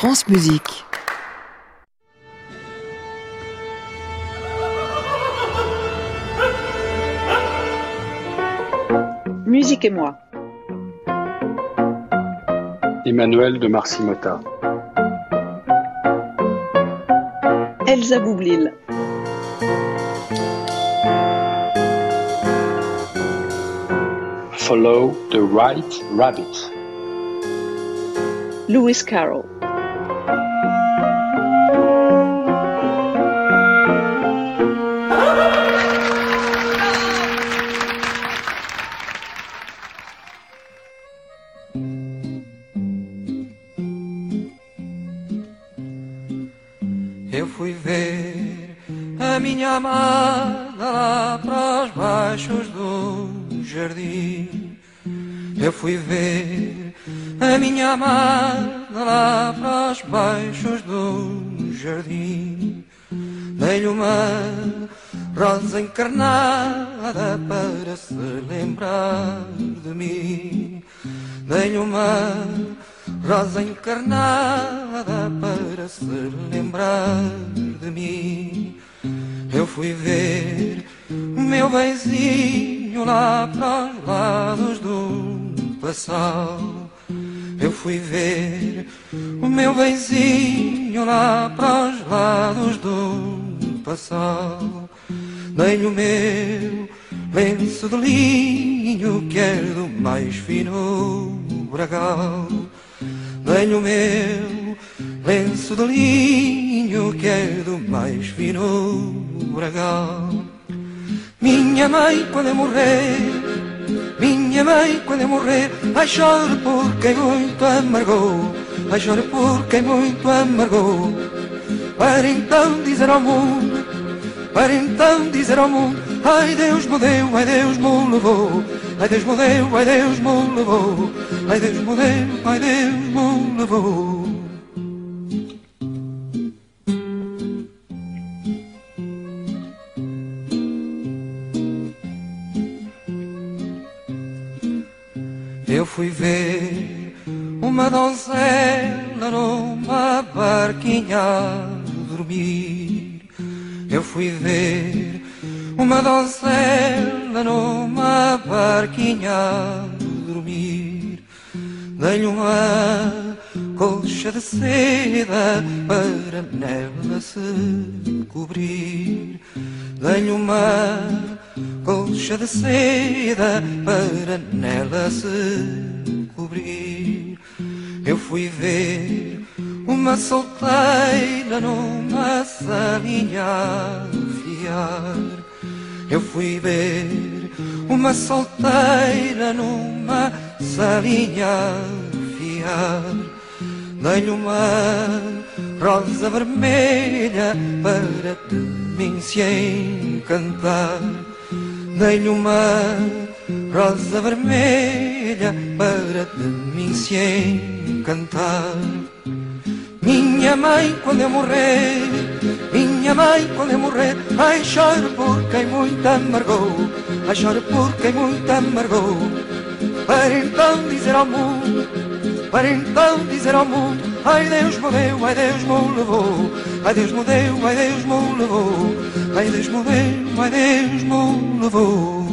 France Musique. Musique et moi. Emmanuel de Marcy-Motta. Elsa Boublil. Follow the White Rabbit. Lewis Carroll. Eu fui ver a minha amada lá para os baixos do jardim. Eu fui ver a minha amada lá para os baixos do jardim. Dei-lhe uma rosa encarnada para se lembrar de mim. Dei-lhe uma rosa encarnada para se lembrar de mim. Eu fui ver o meu benzinho lá para os lados do Passal. Eu fui ver o meu benzinho lá para os lados do Passal. Dei-lhe o meu lenço de linho que é do mais fino bragal. Dei-lhe o meu lenço de linho que é do mais fino bragal. Minha mãe quando eu morrer, minha mãe quando eu morrer, ai choro por quem muito amargou, ai choro por quem muito amargou. Para então dizer ao mundo, para então dizer ao mundo, ai Deus me deu, ai Deus me levou, ai Deus me deu, ai Deus me levou, ai Deus me deu, ai Deus me levou. Eu fui ver uma donzela numa barquinha a dormir. Eu fui ver uma donzela numa barquinha a dormir. Dei-lhe uma colcha de seda para nela se cobrir. Dei-lhe uma colcha de seda para nela se cobrir. Eu fui ver uma solteira numa salinha a fiar. Eu fui ver uma solteira numa salinha a fiar. Dei-lhe uma rosa vermelha para de mim se encantar. Dei-lhe uma rosa vermelha para de mim se encantar. Minha mãe quando eu morrer, minha mãe quando eu morrer, ai choro por quem muito amargou, ai choro por quem muito amargou. Para então dizer ao mundo, para então dizer ao mundo, ai Deus me deu, ai Deus me levou, ai Deus me deu, ai Deus me levou, ai Deus me deu, ai Deus me levou.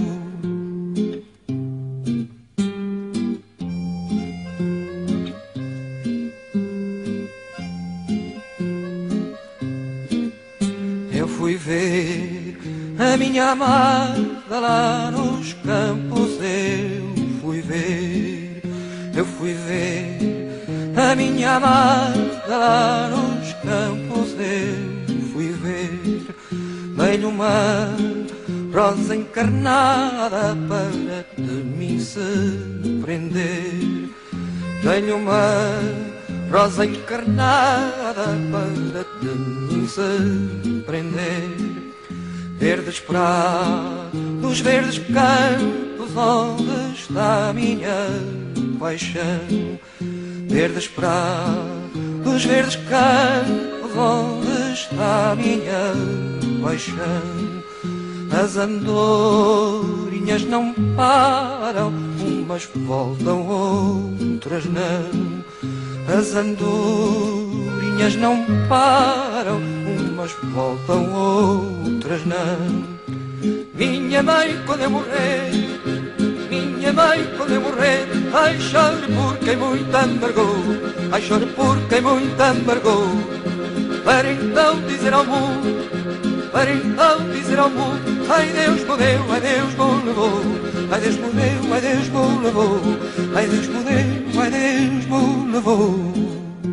Eu fui ver a minha amada lá nos campos, eu fui ver, eu fui ver a minha amada lá nos campos, eu fui ver. Dei-lhe uma rosa encarnada para de mim se prender. Dei-lhe uma rosa encarnada para de mim se prender. Verdes prados, verdes campos, onde está a minha paixão. Verdes prados, verdes campos, onde está a minha paixão. As andorinhas não param, umas voltam, outras não. As andorinhas andorinhas não param, umas voltam, outras não. Minha mãe, quando eu morrer, minha mãe, quando eu morrer, ai, chore por quem muito amargou, ai, chore por quem muito amargou. Para então dizer ao mundo, para então dizer ao mundo, ai, Deus me deu, ai, Deus me levou, ai, Deus me deu, ai, Deus me levou, ai, Deus me deu, ai, Deus me levou.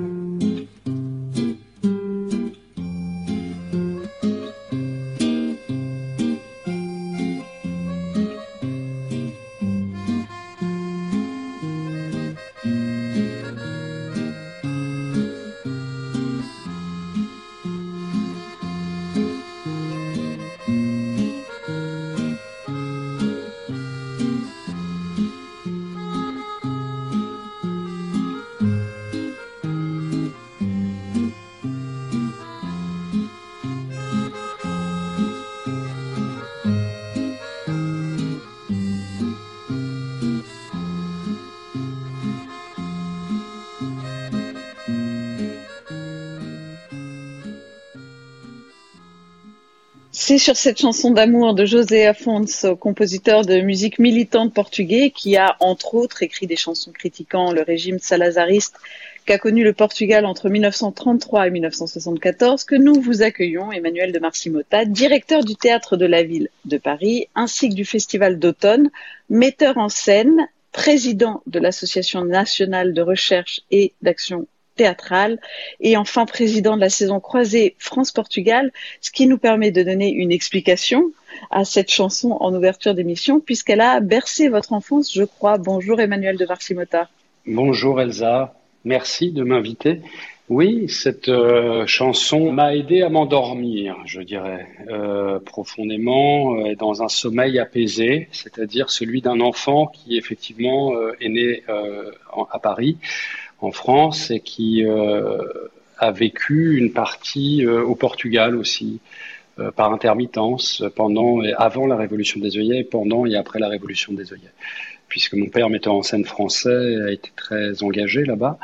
C'est sur cette chanson d'amour de José Afonso, compositeur de musique militante portugais, qui a entre autres écrit des chansons critiquant le régime salazariste qu'a connu le Portugal entre 1933 et 1974, que nous vous accueillons, Emmanuel de Marci-Motta, directeur du Théâtre de la Ville de Paris, ainsi que du Festival d'automne, metteur en scène, président de l'Association nationale de recherche et d'action théâtrale et enfin président de la saison croisée France-Portugal, ce qui nous permet de donner une explication à cette chanson en ouverture d'émission puisqu'elle a bercé votre enfance, je crois. Bonjour Emmanuel de Marci-Motta. Bonjour Elsa, merci de m'inviter. Oui, cette chanson m'a aidé à m'endormir, je dirais, profondément, dans un sommeil apaisé, c'est-à-dire celui d'un enfant qui effectivement est né à Paris, en France, et qui a vécu une partie au Portugal aussi, par intermittence, pendant et avant la Révolution des œillets, pendant et après la Révolution des œillets. Puisque mon père, metteur en scène français, a été très engagé là-bas,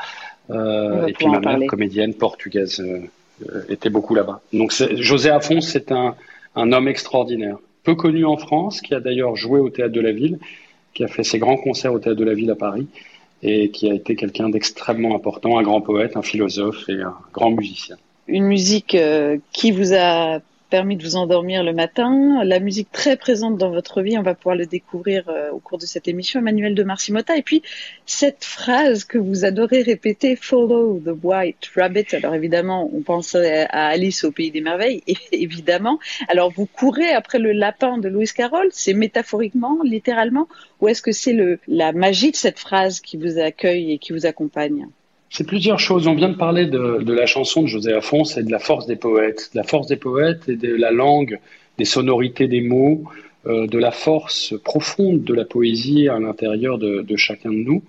et puis ma mère, comédienne portugaise, était beaucoup là-bas. Donc José Afonso, c'est un homme extraordinaire, peu connu en France, qui a d'ailleurs joué au Théâtre de la Ville, qui a fait ses grands concerts au Théâtre de la Ville à Paris, et qui a été quelqu'un d'extrêmement important, un grand poète, un philosophe et un grand musicien. Une musique qui vous a permis de vous endormir le matin, la musique très présente dans votre vie, on va pouvoir le découvrir au cours de cette émission, Emmanuel de Marci-Motta, et puis cette phrase que vous adorez répéter, Follow the White Rabbit. Alors évidemment, on pense à Alice au Pays des Merveilles, évidemment. Alors vous courez après le lapin de Lewis Carroll, c'est métaphoriquement, littéralement, ou est-ce que c'est la magie de cette phrase qui vous accueille et qui vous accompagne ? C'est plusieurs choses. On vient de parler de la chanson de José Afonso et de la force des poètes. De la force des poètes et de la langue, des sonorités des mots, de la force profonde de la poésie à l'intérieur de chacun de nous.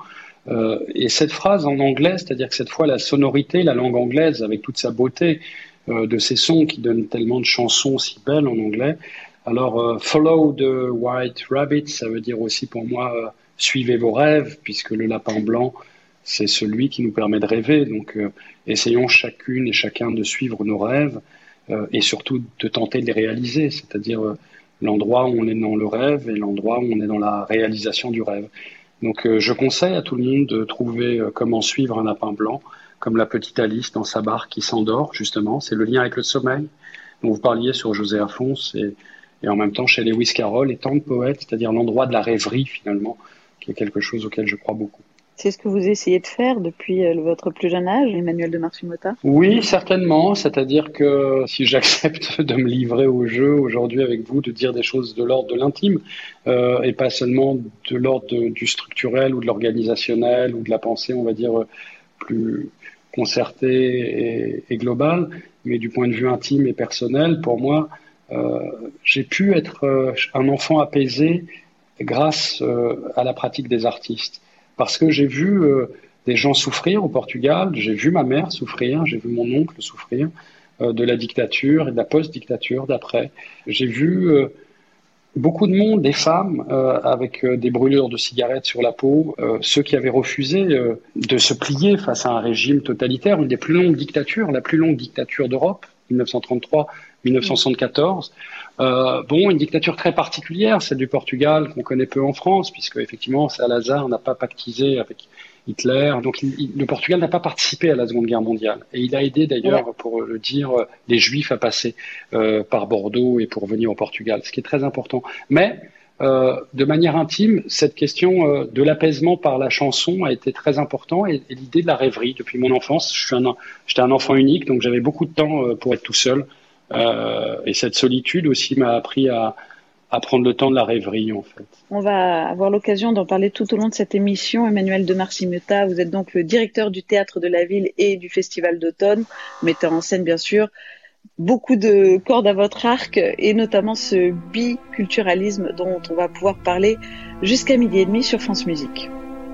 Et cette phrase en anglais, c'est-à-dire que cette fois la sonorité, la langue anglaise, avec toute sa beauté de ces sons qui donnent tellement de chansons si belles en anglais. Alors, follow the white rabbit, ça veut dire aussi pour moi, suivez vos rêves, puisque le lapin blanc, c'est celui qui nous permet de rêver. Donc, essayons chacune et chacun de suivre nos rêves et surtout de tenter de les réaliser, c'est-à-dire l'endroit où on est dans le rêve et l'endroit où on est dans la réalisation du rêve. Donc, je conseille à tout le monde de trouver comment suivre un lapin blanc, comme la petite Alice dans sa barque qui s'endort, justement. C'est le lien avec le sommeil dont vous parliez sur José Afonso et en même temps chez Lewis Carroll et tant de poètes, c'est-à-dire l'endroit de la rêverie, finalement, qui est quelque chose auquel je crois beaucoup. C'est ce que vous essayez de faire depuis votre plus jeune âge, Emmanuel de Marci-Motta ? Oui, certainement. C'est-à-dire que si j'accepte de me livrer au jeu aujourd'hui avec vous, de dire des choses de l'ordre de l'intime, et pas seulement de l'ordre du structurel ou de l'organisationnel ou de la pensée, on va dire, plus concertée et globale, mais du point de vue intime et personnel, pour moi, j'ai pu être un enfant apaisé grâce à la pratique des artistes. Parce que j'ai vu des gens souffrir au Portugal, j'ai vu ma mère souffrir, j'ai vu mon oncle souffrir de la dictature et de la post-dictature d'après. J'ai vu beaucoup de monde, des femmes avec des brûlures de cigarettes sur la peau, ceux qui avaient refusé de se plier face à un régime totalitaire, une des plus longues dictatures, la plus longue dictature d'Europe, 1933-1974. Une dictature très particulière, celle du Portugal, qu'on connaît peu en France, puisque effectivement Salazar n'a pas pactisé avec Hitler. Donc le Portugal n'a pas participé à la Seconde Guerre mondiale. Et il a aidé d'ailleurs, pour le dire, les Juifs à passer par Bordeaux et pour venir au Portugal, ce qui est très important. Mais de manière intime, cette question de l'apaisement par la chanson a été très importante et l'idée de la rêverie. Depuis mon enfance, j'étais un enfant unique, donc j'avais beaucoup de temps pour être tout seul. Et cette solitude aussi m'a appris à prendre le temps de la rêverie, en fait. On va avoir l'occasion d'en parler tout au long de cette émission. Emmanuel de Marcy-Meutat, vous êtes donc le directeur du Théâtre de la Ville et du Festival d'automne, metteur en scène bien sûr. Beaucoup de cordes à votre arc et notamment ce biculturalisme dont on va pouvoir parler jusqu'à 12h30 sur France Musique.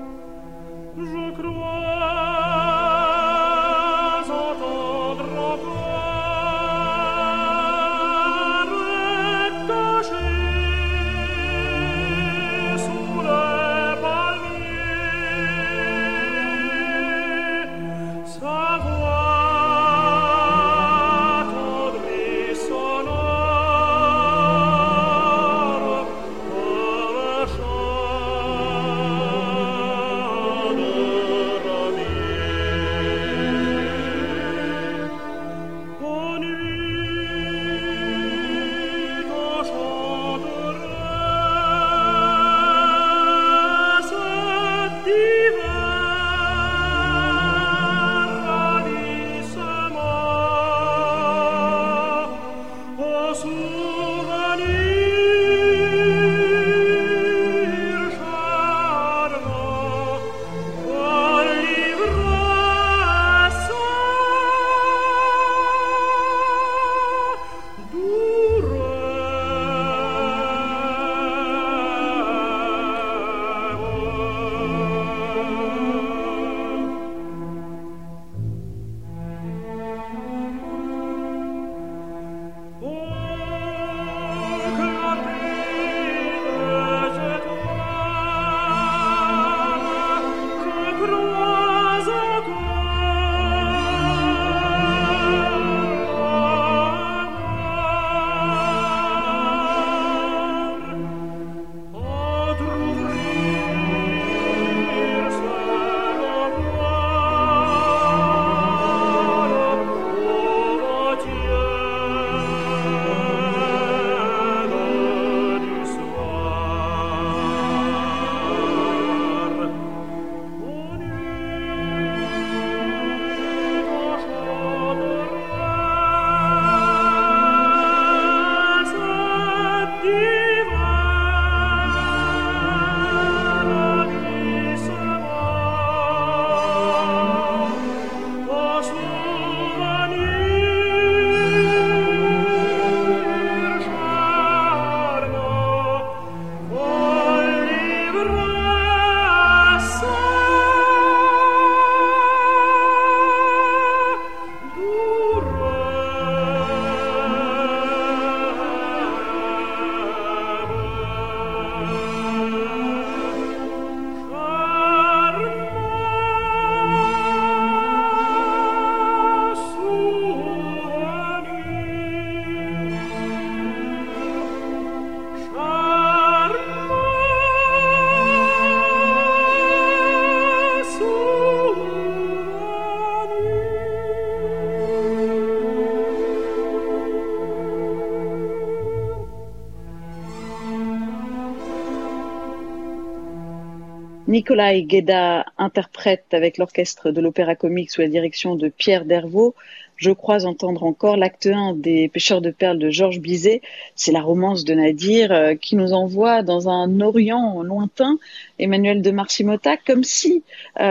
Nikolai Guéda interprète avec l'orchestre de l'Opéra Comique sous la direction de Pierre Dervaux. Je crois entendre encore l'acte 1 des Pêcheurs de perles de Georges Bizet. C'est la romance de Nadir qui nous envoie dans un Orient lointain, Emmanuel de Marcy-Meutat, comme si,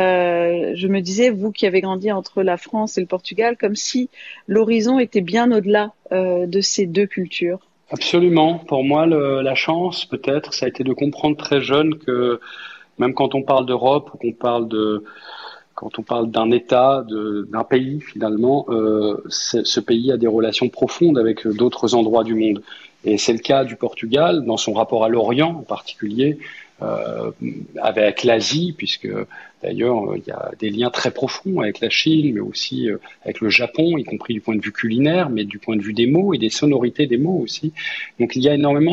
je me disais, vous qui avez grandi entre la France et le Portugal, comme si l'horizon était bien au-delà de ces deux cultures. Absolument. Pour moi, la chance, peut-être, ça a été de comprendre très jeune que même quand on parle d'Europe ou quand on parle d'un État, d'un pays finalement, ce pays a des relations profondes avec d'autres endroits du monde. Et c'est le cas du Portugal, dans son rapport à l'Orient en particulier, avec l'Asie, puisque d'ailleurs il y a des liens très profonds avec la Chine, mais aussi avec le Japon, y compris du point de vue culinaire, mais du point de vue des mots et des sonorités des mots aussi. Donc il y a énormément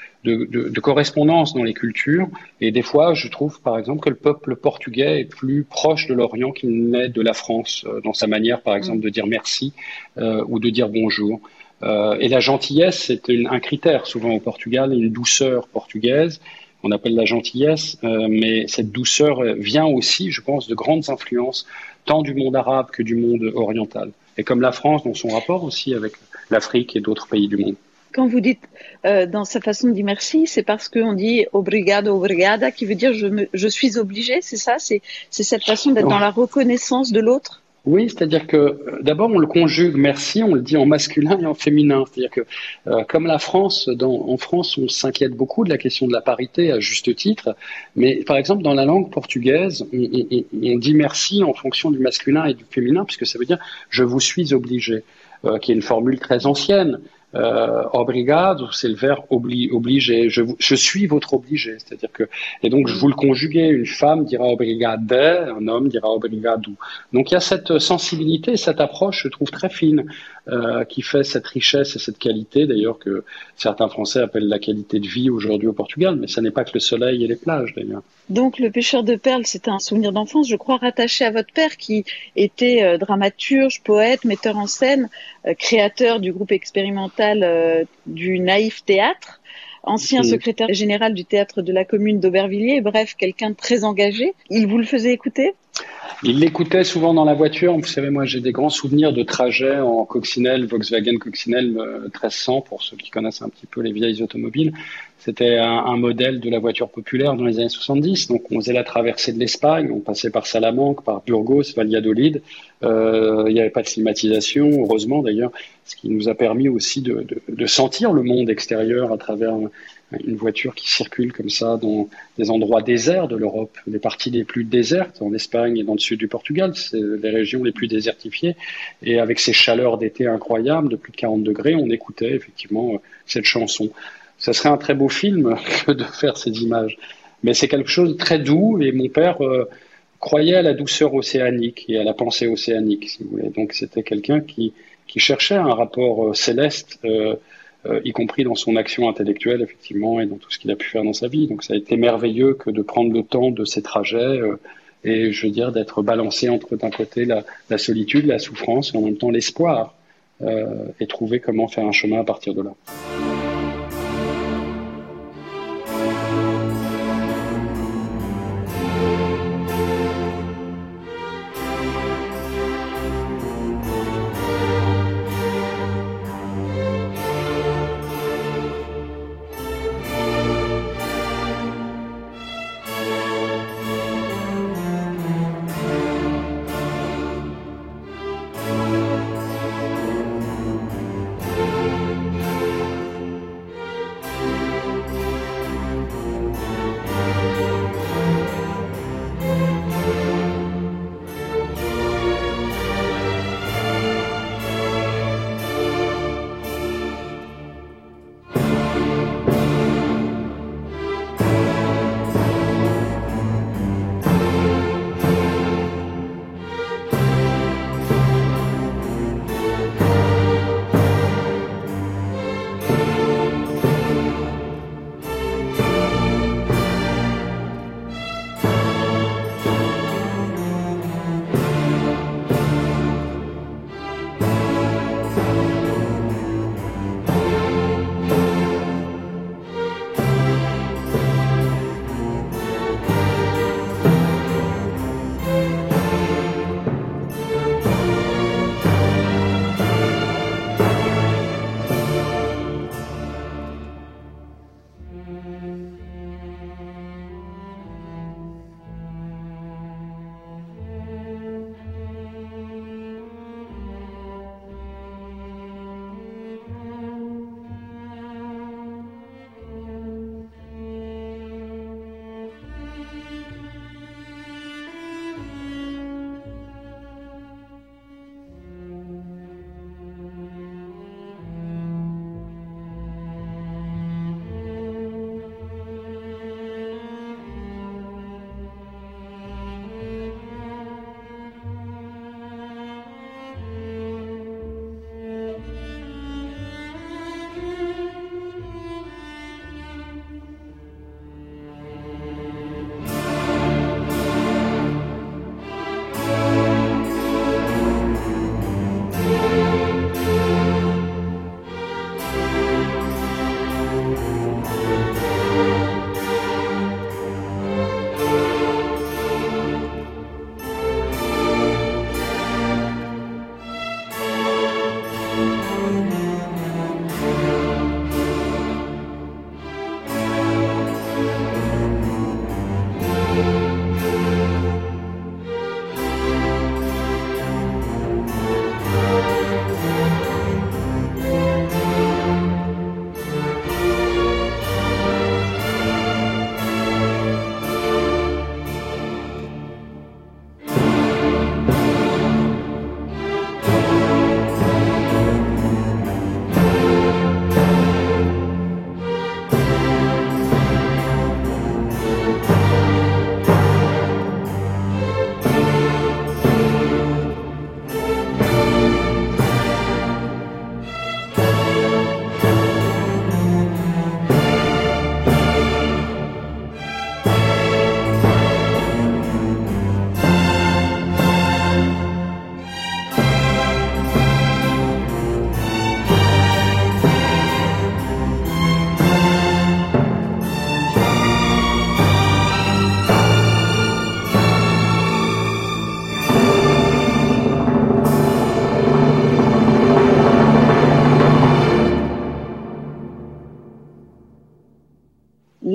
de correspondance dans les cultures, et des fois je trouve par exemple que le peuple portugais est plus proche de l'Orient qu'il n'est de la France, dans sa manière par exemple de dire merci ou de dire bonjour. Et la gentillesse, c'est un critère souvent au Portugal, une douceur portugaise. On appelle la gentillesse, mais cette douceur vient aussi, je pense, de grandes influences, tant du monde arabe que du monde oriental. Et comme la France dans son rapport aussi avec l'Afrique et d'autres pays du monde. Quand vous dites dans sa façon de dire merci, c'est parce qu'on dit obrigado, obrigada, qui veut dire je suis obligé, c'est ça? C'est cette façon d'être dans la reconnaissance de l'autre? Oui, c'est-à-dire que d'abord on le conjugue merci, on le dit en masculin et en féminin. C'est-à-dire que comme la France, en France, on s'inquiète beaucoup de la question de la parité à juste titre, mais par exemple dans la langue portugaise, on dit merci en fonction du masculin et du féminin, puisque ça veut dire je vous suis obligé, qui est une formule très ancienne. Obrigado, c'est le verbe obliger. Je suis votre obligé, c'est-à-dire que, et donc vous le conjuguez. Une femme dira obrigade, un homme dira obrigado. Donc il y a cette sensibilité, cette approche, je trouve très fine, qui fait cette richesse et cette qualité, d'ailleurs que certains Français appellent la qualité de vie aujourd'hui au Portugal, mais ça n'est pas que le soleil et les plages d'ailleurs. Donc le pêcheur de perles, c'était un souvenir d'enfance, je crois, rattaché à votre père qui était dramaturge, poète, metteur en scène, créateur du groupe expérimental du Naïf Théâtre, ancien secrétaire général du théâtre de la commune d'Aubervilliers, bref, quelqu'un de très engagé. Il vous le faisait écouter? Il l'écoutait souvent dans la voiture. Vous savez, moi, j'ai des grands souvenirs de trajets en coccinelle, Volkswagen Coccinelle 1300, pour ceux qui connaissent un petit peu les vieilles automobiles. C'était un modèle de la voiture populaire dans les années 70. Donc, on faisait la traversée de l'Espagne. On passait par Salamanque, par Burgos, Valladolid. Il n'y avait pas de climatisation, heureusement d'ailleurs, ce qui nous a permis aussi de sentir le monde extérieur à travers une voiture qui circule comme ça dans des endroits déserts de l'Europe, les parties les plus désertes en Espagne et dans le sud du Portugal, c'est les régions les plus désertifiées. Et avec ces chaleurs d'été incroyables, de plus de 40 degrés, on écoutait effectivement cette chanson. Ça serait un très beau film que de faire ces images. Mais c'est quelque chose de très doux, et mon père croyait à la douceur océanique et à la pensée océanique, si vous voulez. Donc c'était quelqu'un qui cherchait un rapport céleste, y compris dans son action intellectuelle, effectivement, et dans tout ce qu'il a pu faire dans sa vie. Donc ça a été merveilleux que de prendre le temps de ces trajets et, je veux dire, d'être balancé entre, d'un côté, la solitude, la souffrance, et en même temps l'espoir, et trouver comment faire un chemin à partir de là.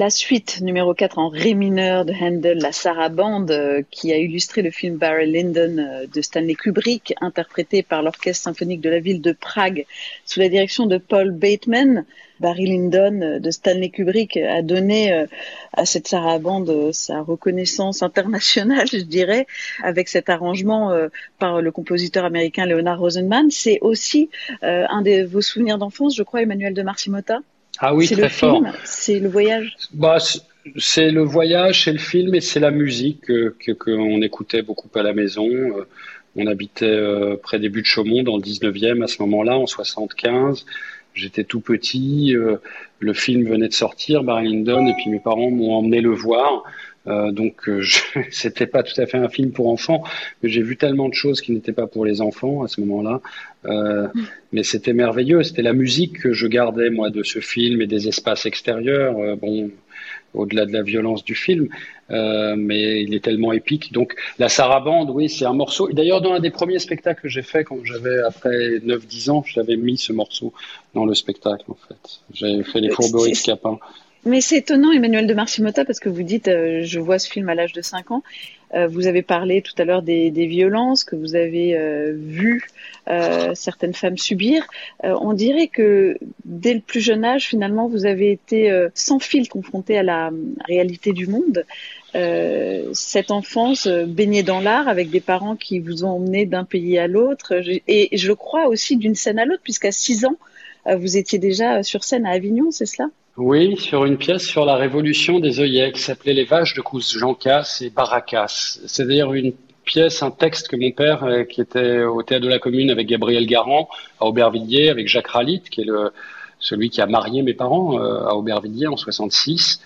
la suite numéro 4 en ré mineur de Handel, la sarabande, qui a illustré le film Barry Lyndon de Stanley Kubrick, interprété par l'Orchestre symphonique de la ville de Prague sous la direction de Paul Bateman. Barry Lyndon de Stanley Kubrick a donné à cette sarabande sa reconnaissance internationale, je dirais, avec cet arrangement par le compositeur américain Leonard Rosenman. C'est aussi un de vos souvenirs d'enfance, je crois, Emmanuel de Marcy-Motta. Ah oui, c'est très le fort. film, c'est le voyage. C'est le voyage, c'est le film et c'est la musique qu'on écoutait beaucoup à la maison. On habitait près des Buttes-Chaumont dans le 19e à ce moment-là, en 75. J'étais tout petit, le film venait de sortir, Barry Lyndon, et puis mes parents m'ont emmené le voir. C'était pas tout à fait un film pour enfants, mais j'ai vu tellement de choses qui n'étaient pas pour les enfants à ce moment-là. Mais c'était merveilleux. C'était la musique que je gardais moi de ce film et des espaces extérieurs. Au-delà de la violence du film, mais il est tellement épique. Donc la sarabande, oui, c'est un morceau. D'ailleurs, dans un des premiers spectacles que j'ai fait quand j'avais après 9-10 ans, j'avais mis ce morceau dans le spectacle en fait. J'avais fait les Fourberies de Scapin. Mais c'est étonnant, Emmanuel de Marcy-Motta, parce que vous dites, je vois ce film à l'âge de 5 ans. Vous avez parlé tout à l'heure des violences que vous avez vues certaines femmes subir. On dirait que dès le plus jeune âge, finalement, vous avez été sans fil confronté à la réalité du monde. Cette enfance baignée dans l'art avec des parents qui vous ont emmené d'un pays à l'autre. Et je crois aussi d'une scène à l'autre, puisqu'à 6 ans, vous étiez déjà sur scène à Avignon, c'est cela ? Oui, sur une pièce sur la révolution des œillets qui s'appelait Les Vaches de Couze-Jean-Casse et Barracas. C'est d'ailleurs une pièce, un texte que mon père, qui était au Théâtre de la Commune avec Gabriel Garand à Aubervilliers, avec Jacques Ralit, qui est celui qui a marié mes parents à Aubervilliers en 66.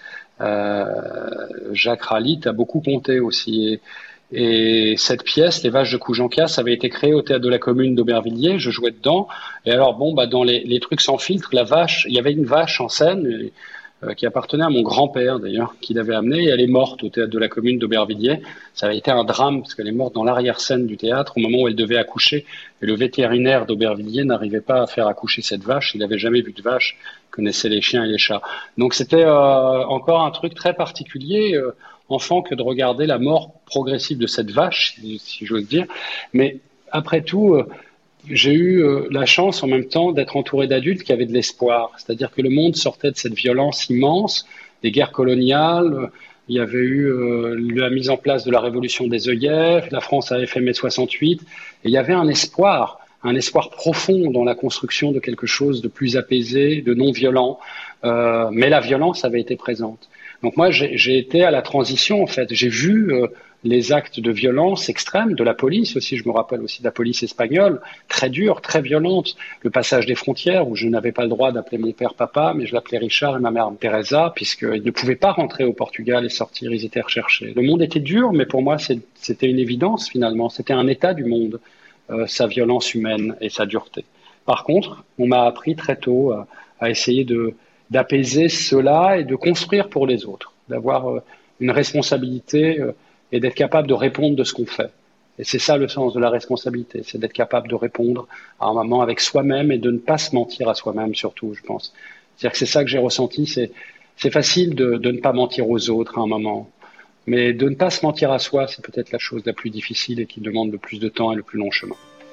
Jacques Ralit a beaucoup compté aussi. Et cette pièce, Les Vaches de Couze-Jean-Casse, avait été créée au Théâtre de la Commune d'Aubervilliers. Je jouais dedans. Et alors, dans les trucs sans filtre, la vache, il y avait une vache en scène qui appartenait à mon grand-père, d'ailleurs, qui l'avait amenée. Et elle est morte au Théâtre de la Commune d'Aubervilliers. Ça avait été un drame, parce qu'elle est morte dans l'arrière-scène du théâtre, au moment où elle devait accoucher. Et le vétérinaire d'Aubervilliers n'arrivait pas à faire accoucher cette vache. Il n'avait jamais vu de vache, connaissait les chiens et les chats. Donc c'était encore un truc très particulier, enfant, que de regarder la mort progressive de cette vache, si j'ose dire. Mais après tout, j'ai eu la chance en même temps d'être entouré d'adultes qui avaient de l'espoir. C'est-à-dire que le monde sortait de cette violence immense, des guerres coloniales. Il y avait eu la mise en place de la révolution des œillets. La France avait fait mai 68. Et il y avait un espoir profond dans la construction de quelque chose de plus apaisé, de non violent. Mais la violence avait été présente. Donc moi, j'ai été à la transition, en fait. J'ai vu les actes de violence extrême de la police aussi. Je me rappelle aussi de la police espagnole, très dure, très violente. Le passage des frontières, où je n'avais pas le droit d'appeler mon père papa, mais je l'appelais Richard et ma mère Teresa, puisqu'ils ne pouvaient pas rentrer au Portugal et sortir, ils étaient recherchés. Le monde était dur, mais pour moi, c'était une évidence, finalement. C'était un état du monde, sa violence humaine et sa dureté. Par contre, on m'a appris très tôt à essayer d'apaiser cela et de construire pour les autres, d'avoir une responsabilité et d'être capable de répondre de ce qu'on fait. Et c'est ça le sens de la responsabilité, c'est d'être capable de répondre à un moment avec soi-même et de ne pas se mentir à soi-même surtout, je pense. C'est-à-dire que c'est ça que j'ai ressenti, c'est facile de ne pas mentir aux autres à un moment, mais de ne pas se mentir à soi, c'est peut-être la chose la plus difficile et qui demande le plus de temps et le plus long chemin.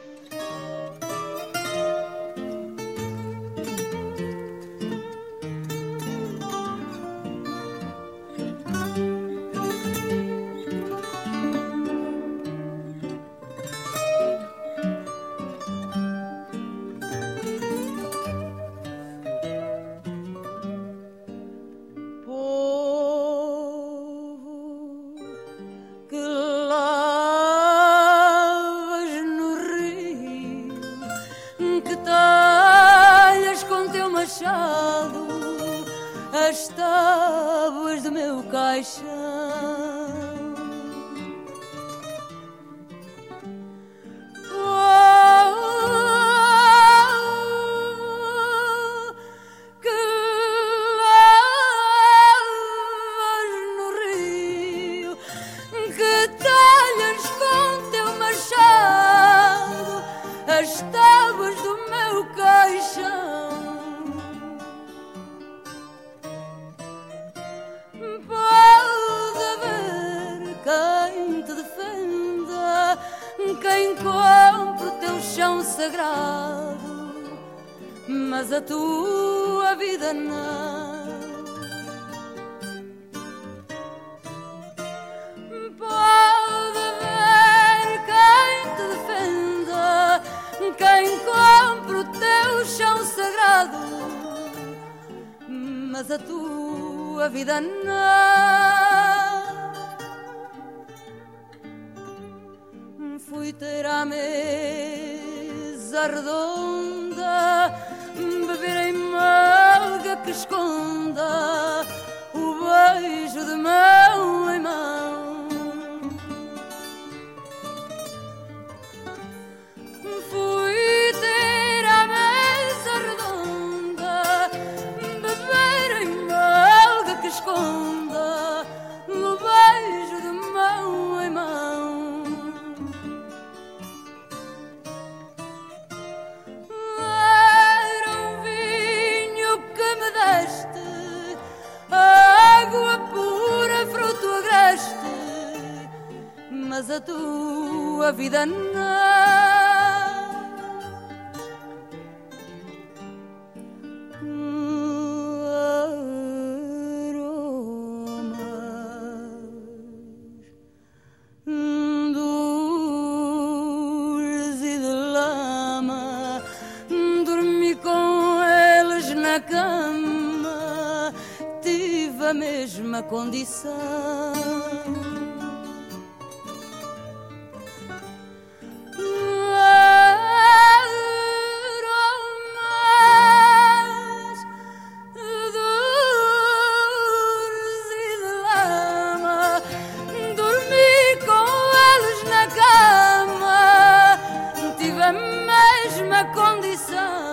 As tábuas do meu caixão. Que lavas no rio, que talhas com teu machado as tábuas do meu caixão. sagrado, mas a tua vida não. Pode haver quem te defenda, quem compre o teu chão sagrado, mas a tua vida não. Fui ter à mesa redonda, beber em malga que esconda o beijo de mão em mão. Fui ter à mesa redonda, beber em malga que esconda o beijo de mão em mão. Água pura, fruto agreste, mas a tua vida não. Aromas dores e de lama, dormi com eles na cama, tive a mesma condição. Aromas, dores e de lama, dormi com eles na cama, tive a mesma condição.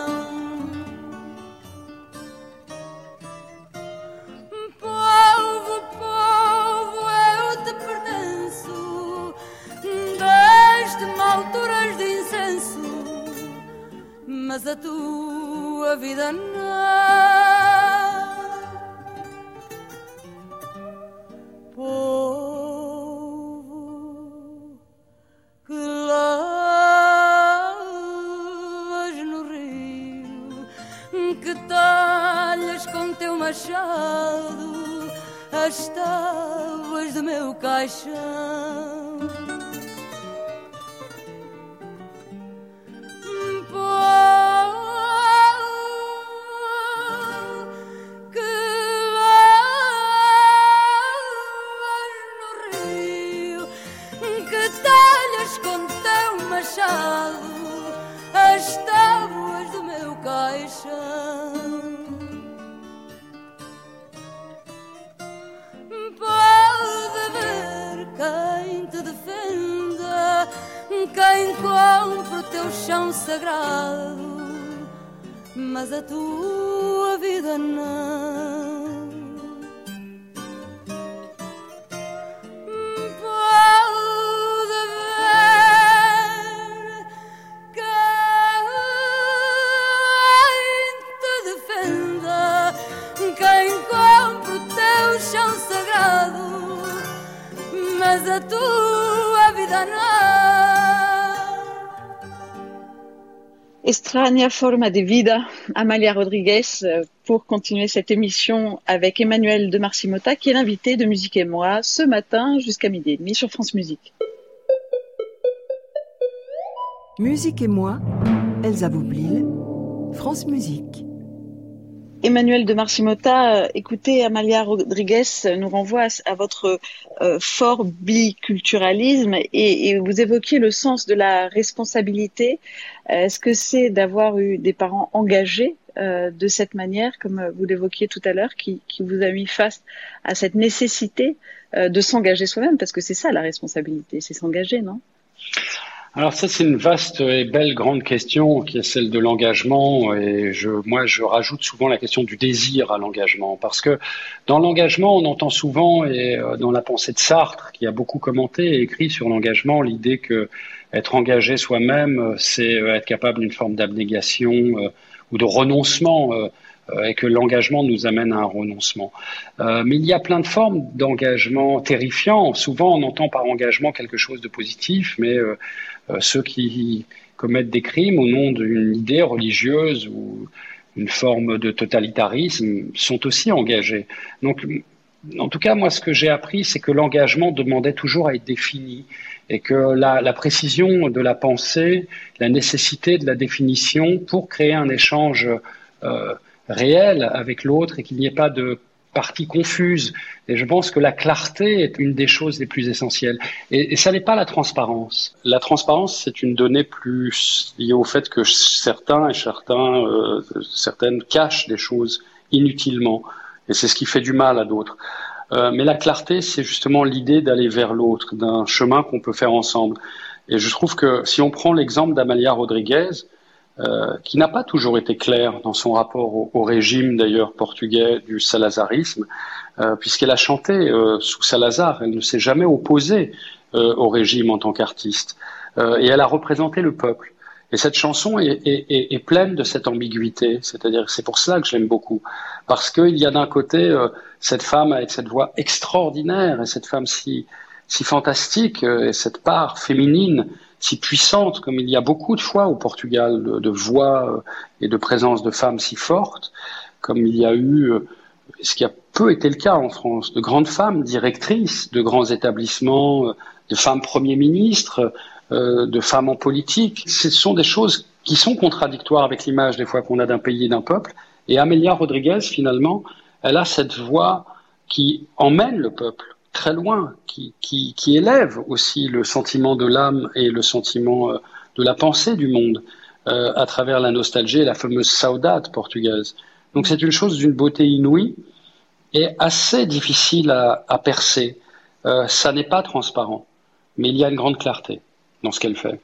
Alturas de incenso, mas a tua vida não. Povo que lavas no rio, que talhas com teu machado as tábuas do meu caixão. As tábuas do meu caixão. Pode haver quem te defenda, quem compre o teu chão sagrado, mas a tua vida não. Mas a tua vida não. Extraña forma de vida, Amalia Rodrigues, pour continuer cette émission avec Emmanuel de Marcimota, qui est l'invité de Musique et Moi ce matin jusqu'à 12h30 sur France Musique. Musique et Moi, Elsa Boublil, France Musique. Emmanuel de Marcimota, écoutez, Amalia Rodrigues nous renvoie à votre fort biculturalisme et vous évoquiez le sens de la responsabilité. Est-ce que c'est d'avoir eu des parents engagés de cette manière, comme vous l'évoquiez tout à l'heure, qui vous a mis face à cette nécessité de s'engager soi-même? Parce que c'est ça la responsabilité, c'est s'engager, non? Alors ça, c'est une vaste et belle grande question qui est celle de l'engagement, et moi je rajoute souvent la question du désir à l'engagement, parce que dans l'engagement on entend souvent, et dans la pensée de Sartre qui a beaucoup commenté et écrit sur l'engagement, l'idée que être engagé soi-même c'est être capable d'une forme d'abnégation ou de renoncement, et que l'engagement nous amène à un renoncement. Mais il y a plein de formes d'engagement terrifiants. Souvent on entend par engagement quelque chose de positif, mais ceux qui commettent des crimes au nom d'une idée religieuse ou une forme de totalitarisme sont aussi engagés. Donc, en tout cas, moi, ce que j'ai appris, c'est que l'engagement demandait toujours à être défini et que la précision de la pensée, la nécessité de la définition pour créer un échange réel avec l'autre et qu'il n'y ait pas de parties confuses. Et je pense que la clarté est une des choses les plus essentielles. Et ça n'est pas la transparence. La transparence, c'est une donnée plus liée au fait que certaines cachent des choses inutilement. Et c'est ce qui fait du mal à d'autres. Mais la clarté, c'est justement l'idée d'aller vers l'autre, d'un chemin qu'on peut faire ensemble. Et je trouve que si on prend l'exemple d'Amalia Rodriguez, qui n'a pas toujours été claire dans son rapport au régime d'ailleurs portugais du salazarisme, puisqu'elle a chanté sous Salazar, elle ne s'est jamais opposée au régime en tant qu'artiste, et elle a représenté le peuple. Et cette chanson est pleine de cette ambiguïté, c'est-à-dire c'est pour cela que je l'aime beaucoup, parce qu'il y a d'un côté cette femme avec cette voix extraordinaire et cette femme si fantastique et cette part féminine si puissante, comme il y a beaucoup de fois au Portugal de voix et de présence de femmes si fortes, comme il y a eu, ce qui a peu été le cas en France, de grandes femmes directrices de grands établissements, de femmes premiers ministres, de femmes en politique. Ce sont des choses qui sont contradictoires avec l'image des fois qu'on a d'un pays et d'un peuple. Et Amélia Rodriguez, finalement, elle a cette voix qui emmène le peuple très loin, qui élève aussi le sentiment de l'âme et le sentiment de la pensée du monde à travers la nostalgie et la fameuse saudade portugaise. Donc c'est une chose d'une beauté inouïe et assez difficile à percer. Ça n'est pas transparent, mais il y a une grande clarté dans ce qu'elle fait.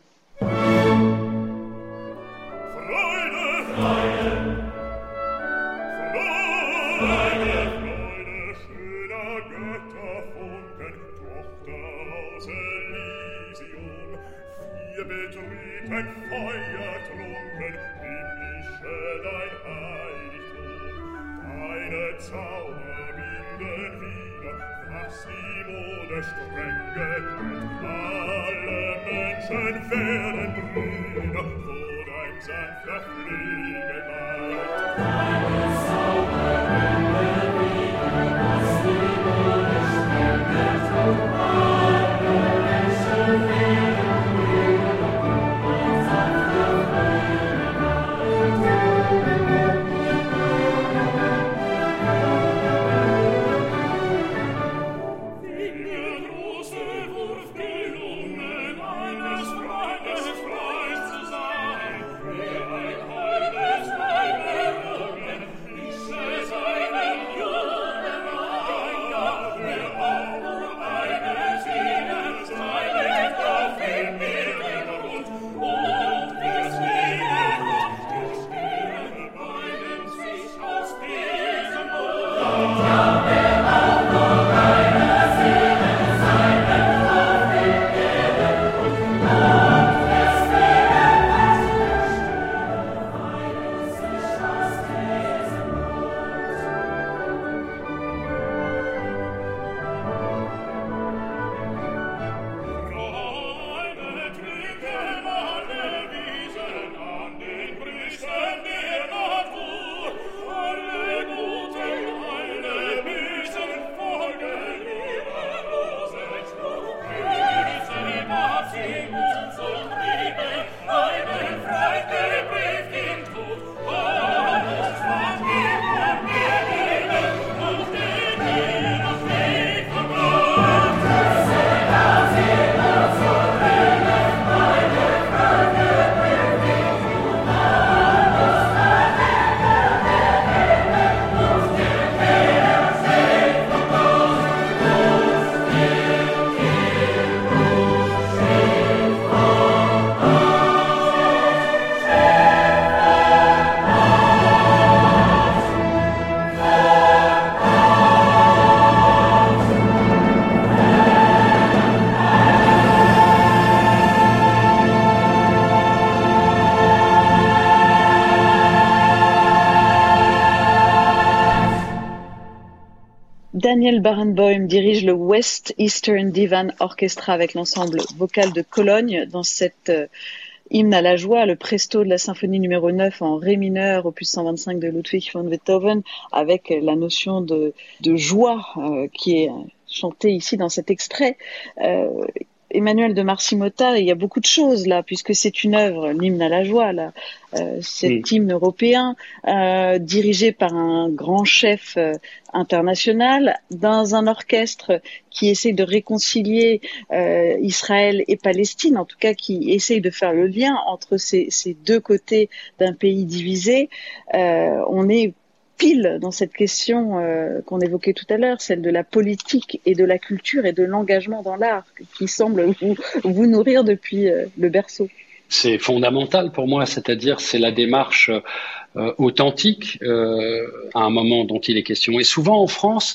Daniel Barenboim dirige le West Eastern Divan Orchestra avec l'ensemble vocal de Cologne dans cette Hymne à la joie, le presto de la symphonie numéro 9 en ré mineur, opus 125 de Ludwig van Beethoven, avec la notion de joie qui est chantée ici dans cet extrait. Emmanuel de Marcy-Motta, il y a beaucoup de choses là, puisque c'est une œuvre, l'hymne à la joie, là, cet hymne européen, dirigé par un grand chef international, dans un orchestre qui essaie de réconcilier Israël et Palestine, en tout cas qui essaie de faire le lien entre ces deux côtés d'un pays divisé. On est pile dans cette question qu'on évoquait tout à l'heure, celle de la politique et de la culture et de l'engagement dans l'art, qui semble vous nourrir depuis le berceau. C'est fondamental pour moi, c'est-à-dire c'est la démarche authentique à un moment dont il est question. Et souvent en France,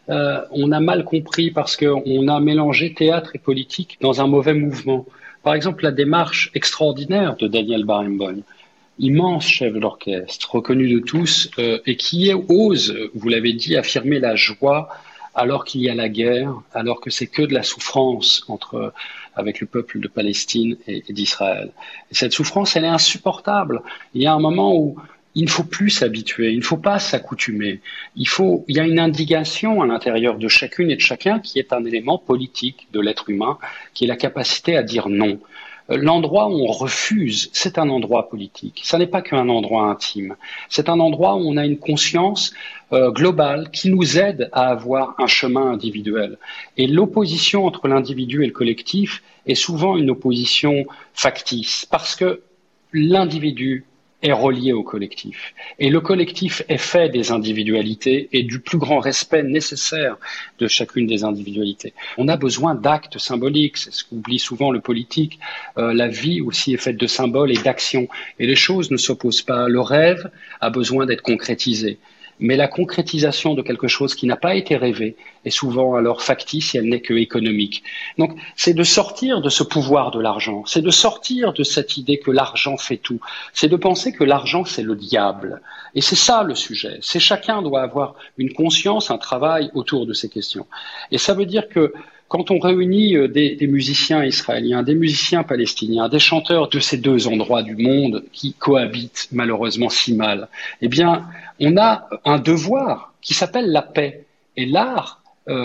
on a mal compris parce qu'on a mélangé théâtre et politique dans un mauvais mouvement. Par exemple, la démarche extraordinaire de Daniel Barenboim, immense chef d'orchestre, reconnu de tous, et qui ose, vous l'avez dit, affirmer la joie alors qu'il y a la guerre, alors que c'est que de la souffrance avec le peuple de Palestine et d'Israël. Et cette souffrance, elle est insupportable. Il y a un moment où il ne faut plus s'habituer, il ne faut pas s'accoutumer. Il y a une indignation à l'intérieur de chacune et de chacun qui est un élément politique de l'être humain, qui est la capacité à dire non. L'endroit où on refuse, c'est un endroit politique. Ça n'est pas qu'un endroit intime. C'est un endroit où on a une conscience globale qui nous aide à avoir un chemin individuel. Et l'opposition entre l'individu et le collectif est souvent une opposition factice, parce que l'individu est relié au collectif. Et le collectif est fait des individualités et du plus grand respect nécessaire de chacune des individualités. On a besoin d'actes symboliques, c'est ce qu'oublie souvent le politique. La vie aussi est faite de symboles et d'actions. Et les choses ne s'opposent pas. Le rêve a besoin d'être concrétisé. Mais la concrétisation de quelque chose qui n'a pas été rêvé est souvent alors factice et elle n'est que économique. Donc c'est de sortir de ce pouvoir de l'argent, c'est de sortir de cette idée que l'argent fait tout, c'est de penser que l'argent c'est le diable. Et c'est ça le sujet, c'est chacun doit avoir une conscience, un travail autour de ces questions. Et ça veut dire que quand on réunit des musiciens israéliens, des musiciens palestiniens, des chanteurs de ces deux endroits du monde qui cohabitent malheureusement si mal, eh bien, on a un devoir qui s'appelle la paix. Et l'art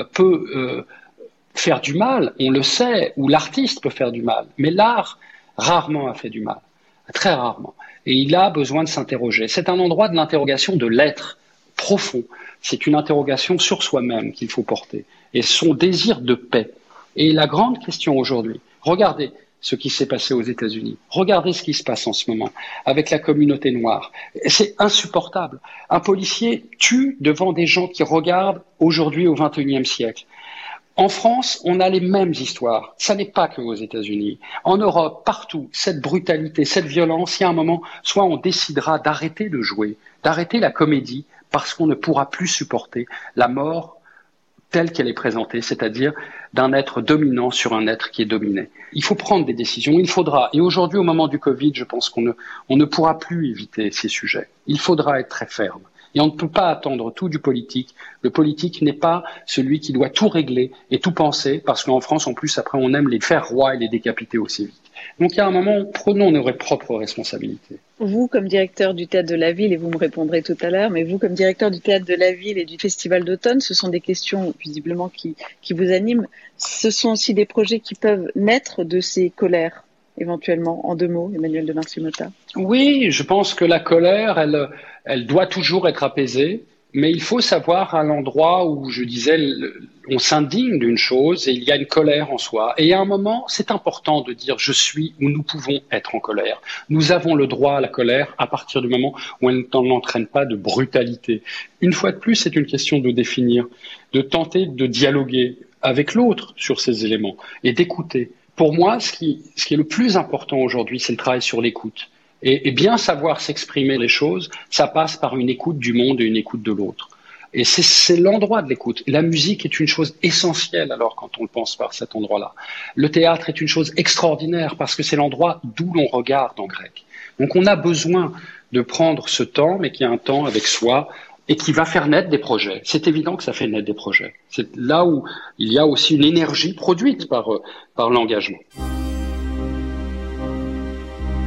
peut faire du mal, on le sait, ou l'artiste peut faire du mal. Mais l'art, rarement a fait du mal, très rarement. Et il a besoin de s'interroger. C'est un endroit de l'interrogation de l'être profond. C'est une interrogation sur soi-même qu'il faut porter et son désir de paix. Et la grande question aujourd'hui, regardez ce qui s'est passé aux États-Unis, regardez ce qui se passe en ce moment avec la communauté noire. C'est insupportable. Un policier tue devant des gens qui regardent aujourd'hui au XXIe siècle. En France, on a les mêmes histoires. Ça n'est pas que aux États-Unis. En Europe, partout, cette brutalité, cette violence, il y a un moment, soit on décidera d'arrêter de jouer, d'arrêter la comédie, parce qu'on ne pourra plus supporter la mort telle qu'elle est présentée, c'est-à-dire d'un être dominant sur un être qui est dominé. Il faut prendre des décisions, il faudra, et aujourd'hui au moment du Covid, je pense qu'on ne pourra plus éviter ces sujets. Il faudra être très ferme. Et on ne peut pas attendre tout du politique. Le politique n'est pas celui qui doit tout régler et tout penser, parce qu'en France, en plus, après, on aime les faire rois et les décapiter aussi vite. Donc, il y a un moment, prenons nos propres responsabilités. Vous, comme directeur du Théâtre de la Ville, et vous me répondrez tout à l'heure, mais vous, comme directeur du Théâtre de la Ville et du Festival d'automne, ce sont des questions, visiblement, qui vous animent. Ce sont aussi des projets qui peuvent naître de ces colères, éventuellement, en deux mots, Emmanuel de Marcy-Motta. Oui, je pense que la colère, elle doit toujours être apaisée, mais il faut savoir à l'endroit où, je disais, on s'indigne d'une chose et il y a une colère en soi. Et à un moment, c'est important de dire je suis ou nous pouvons être en colère. Nous avons le droit à la colère à partir du moment où elle n'entraîne pas de brutalité. Une fois de plus, c'est une question de définir, de tenter de dialoguer avec l'autre sur ces éléments et d'écouter. Pour moi, ce qui est le plus important aujourd'hui, c'est le travail sur l'écoute. Et bien savoir s'exprimer les choses, ça passe par une écoute du monde et une écoute de l'autre. Et c'est l'endroit de l'écoute. La musique est une chose essentielle alors quand on le pense par cet endroit-là. Le théâtre est une chose extraordinaire parce que c'est l'endroit d'où l'on regarde en grec. Donc on a besoin de prendre ce temps, mais qui est un temps avec soi et qui va faire naître des projets. C'est évident que ça fait naître des projets. C'est là où il y a aussi une énergie produite par l'engagement.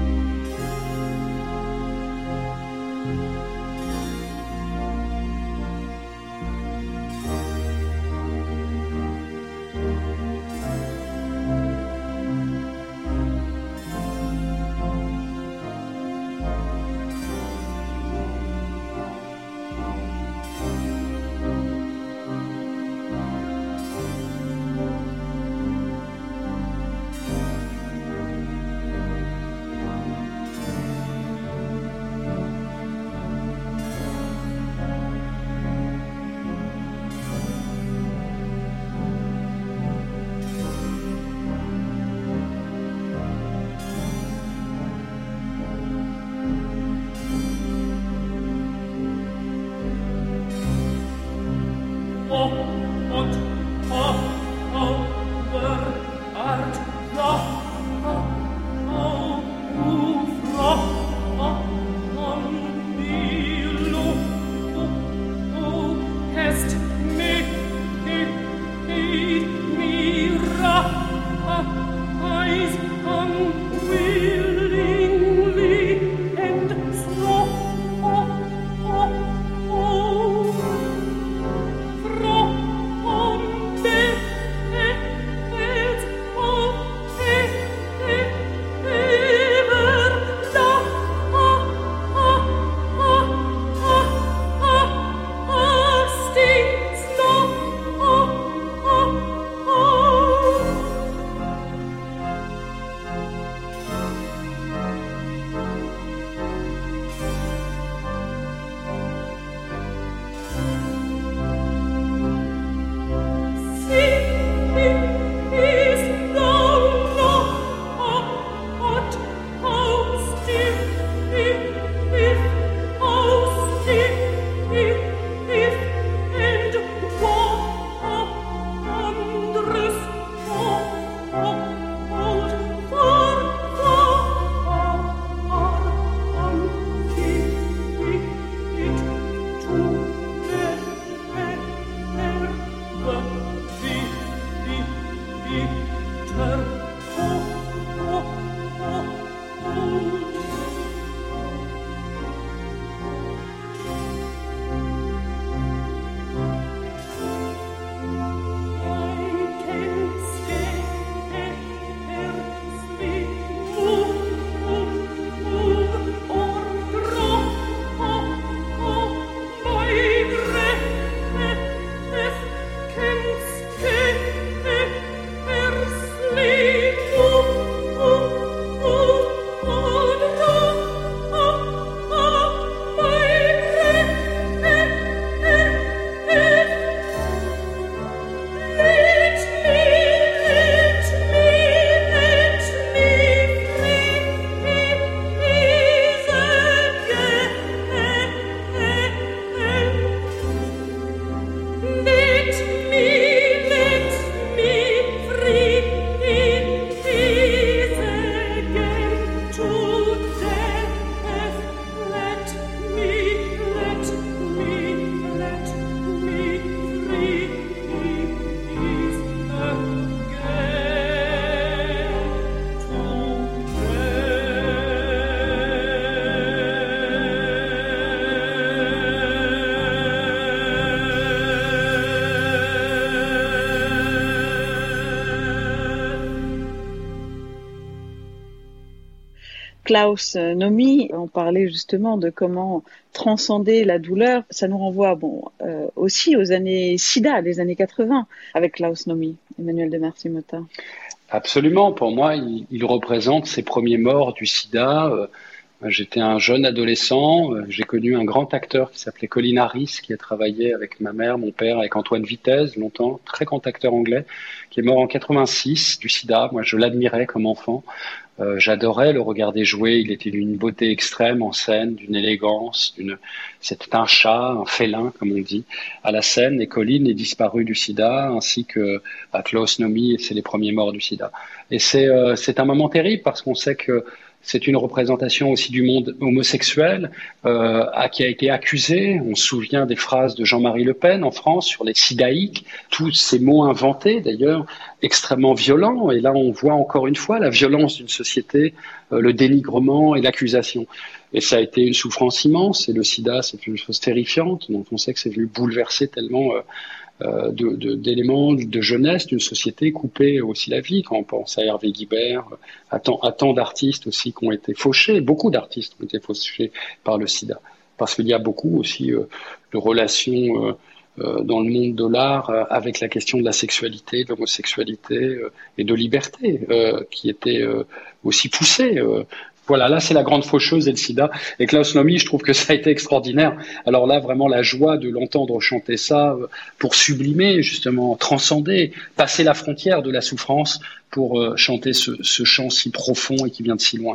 Klaus Nomi, on parlait justement de comment transcender la douleur. Ça nous renvoie aussi aux années SIDA, les années 80, avec Klaus Nomi, Emmanuel de Marcy-Motta. Absolument. Pour moi, il représente ces premiers morts du sida. J'étais un jeune adolescent. J'ai connu un grand acteur qui s'appelait Colin Harris, qui a travaillé avec ma mère, mon père, avec Antoine Vitesse longtemps, très grand acteur anglais, qui est mort en 86 du sida. Moi, je l'admirais comme enfant. J'adorais le regarder jouer. Il était d'une beauté extrême en scène, d'une élégance. C'était un chat, un félin, comme on dit, à la scène. Et Colin est disparu du sida, ainsi que Klaus Nomi, c'est les premiers morts du sida. Et c'est un moment terrible parce qu'on sait que c'est une représentation aussi du monde homosexuel qui a été accusé. On se souvient des phrases de Jean-Marie Le Pen en France sur les sidaïques, tous ces mots inventés d'ailleurs, extrêmement violents. Et là, on voit encore une fois la violence d'une société, le dénigrement et l'accusation. Et ça a été une souffrance immense. Et le sida, c'est une chose terrifiante. Donc on sait que c'est venu bouleverser tellement d'éléments de jeunesse d'une société coupée aussi la vie. Quand on pense à Hervé Guibert, à tant d'artistes aussi qui ont été fauchés, beaucoup d'artistes ont été fauchés par le sida. Parce qu'il y a beaucoup aussi de relations dans le monde de l'art avec la question de la sexualité, de l'homosexualité et de liberté qui étaient aussi poussées. Voilà, là c'est la grande faucheuse et le sida. Et Klaus Nomi, je trouve que ça a été extraordinaire. Alors là, vraiment la joie de l'entendre chanter ça pour sublimer, justement, transcender, passer la frontière de la souffrance pour chanter ce chant si profond et qui vient de si loin.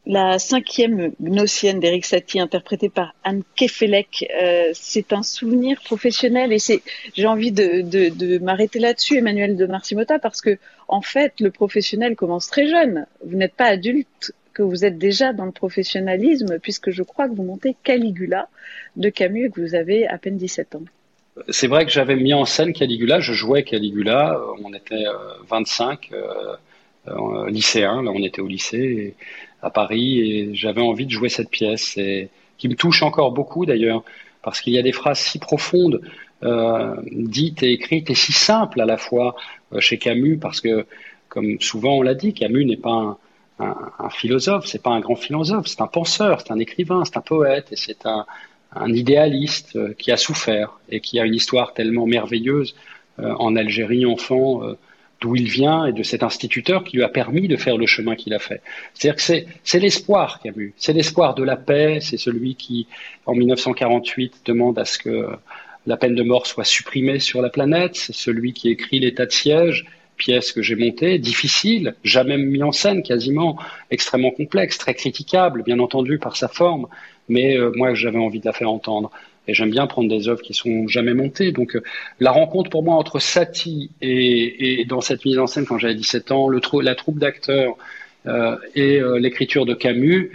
La cinquième Gnossienne d'Erik Satie, interprétée par Anne Kefelec, c'est un souvenir professionnel et j'ai envie de m'arrêter là-dessus, Emmanuel de Martimota, parce que, en fait, le professionnel commence très jeune. Vous n'êtes pas adulte, que vous êtes déjà dans le professionnalisme, puisque je crois que vous montez Caligula de Camus et que vous avez à peine 17 ans. C'est vrai que j'avais mis en scène Caligula, je jouais Caligula, on était 25 lycéens, là on était au lycée à Paris et j'avais envie de jouer cette pièce et qui me touche encore beaucoup d'ailleurs parce qu'il y a des phrases si profondes dites et écrites et si simples à la fois chez Camus parce que comme souvent on l'a dit, Camus n'est pas un philosophe, c'est pas un grand philosophe, c'est un penseur, c'est un écrivain, c'est un poète et c'est un idéaliste qui a souffert et qui a une histoire tellement merveilleuse en Algérie enfant d'où il vient et de cet instituteur qui lui a permis de faire le chemin qu'il a fait. C'est-à-dire que c'est l'espoir, Camus. C'est l'espoir de la paix. C'est celui qui, en 1948, demande à ce que la peine de mort soit supprimée sur la planète. C'est celui qui écrit l'état de siège, pièce que j'ai montée, difficile, jamais mis en scène quasiment, extrêmement complexe, très critiquable, bien entendu, par sa forme. Mais moi, j'avais envie de la faire entendre. Et j'aime bien prendre des œuvres qui sont jamais montées. Donc la rencontre pour moi entre Satie et dans cette mise en scène quand j'avais 17 ans, la troupe d'acteurs et l'écriture de Camus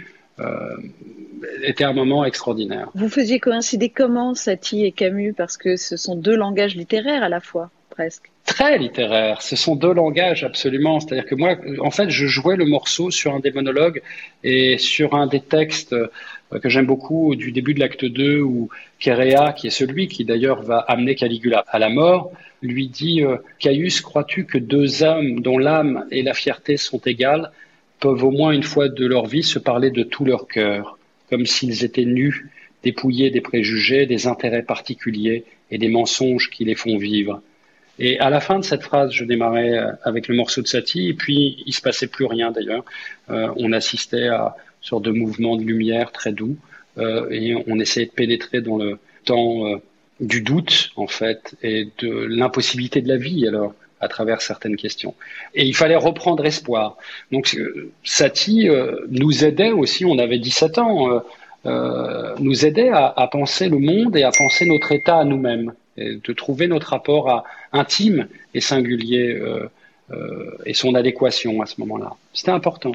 était un moment extraordinaire. Vous faisiez coïncider comment Satie et Camus, parce que ce sont deux langages littéraires à la fois, presque. Très littéraire. Ce sont deux langages absolument. C'est-à-dire que moi, en fait, je jouais le morceau sur un des monologues et sur un des textes que j'aime beaucoup du début de l'acte 2 où Kéréa, qui est celui qui d'ailleurs va amener Caligula à la mort, lui dit Caius, crois-tu que deux âmes dont l'âme et la fierté sont égales peuvent au moins une fois de leur vie se parler de tout leur cœur, comme s'ils étaient nus, dépouillés des préjugés, des intérêts particuliers et des mensonges qui les font vivre. Et à la fin de cette phrase, je démarrais avec le morceau de Satie, et puis il se passait plus rien d'ailleurs. On assistait à une sorte de mouvement de lumière très doux, et on essayait de pénétrer dans le temps du doute en fait, et de l'impossibilité de la vie alors à travers certaines questions. Et il fallait reprendre espoir. Donc Satie nous aidait aussi, on avait 17 ans, nous aidait à penser le monde et à penser notre état à nous-mêmes, et de trouver notre rapport intime et singulier et son adéquation à ce moment-là. C'était important.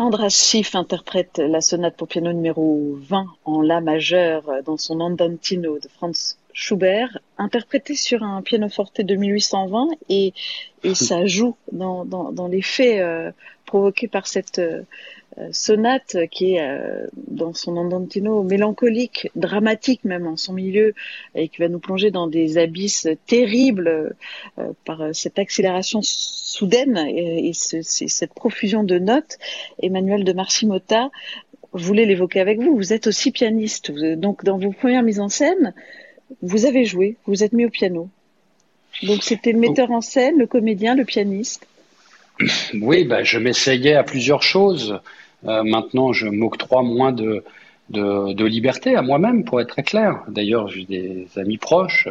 Andras Schiff interprète la sonate pour piano numéro 20 en la majeur dans son Andantino de Franz Schubert, interprété sur un pianoforte de 1820 et ça joue dans l'effet provoqué par cette sonate qui est dans son Andantino mélancolique, dramatique même en son milieu et qui va nous plonger dans des abysses terribles par cette accélération soudaine et cette profusion de notes. Emmanuel de Marcy-Motta, je voulais l'évoquer avec vous, vous êtes aussi pianiste, donc dans vos premières mises en scène, vous avez joué, vous vous êtes mis au piano. Donc c'était le metteur en scène, le comédien, le pianiste. Oui, je m'essayais à plusieurs choses. Maintenant, je m'octroie moins de liberté à moi-même, pour être très clair. D'ailleurs, j'ai des amis proches,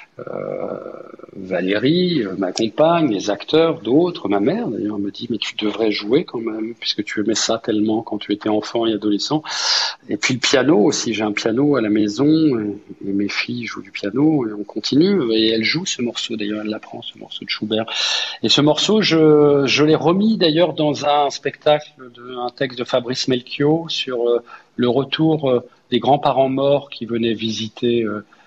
Valérie, ma compagne, les acteurs, d'autres, ma mère d'ailleurs me dit mais tu devrais jouer quand même, puisque tu aimais ça tellement quand tu étais enfant et adolescent. Et puis le piano aussi, j'ai un piano à la maison, et mes filles jouent du piano, et on continue, et elle joue ce morceau d'ailleurs, elle l'apprend, ce morceau de Schubert. Et ce morceau, je l'ai remis d'ailleurs dans un spectacle, un texte de Fabrice Melchior sur le retour des grands-parents morts qui venaient visiter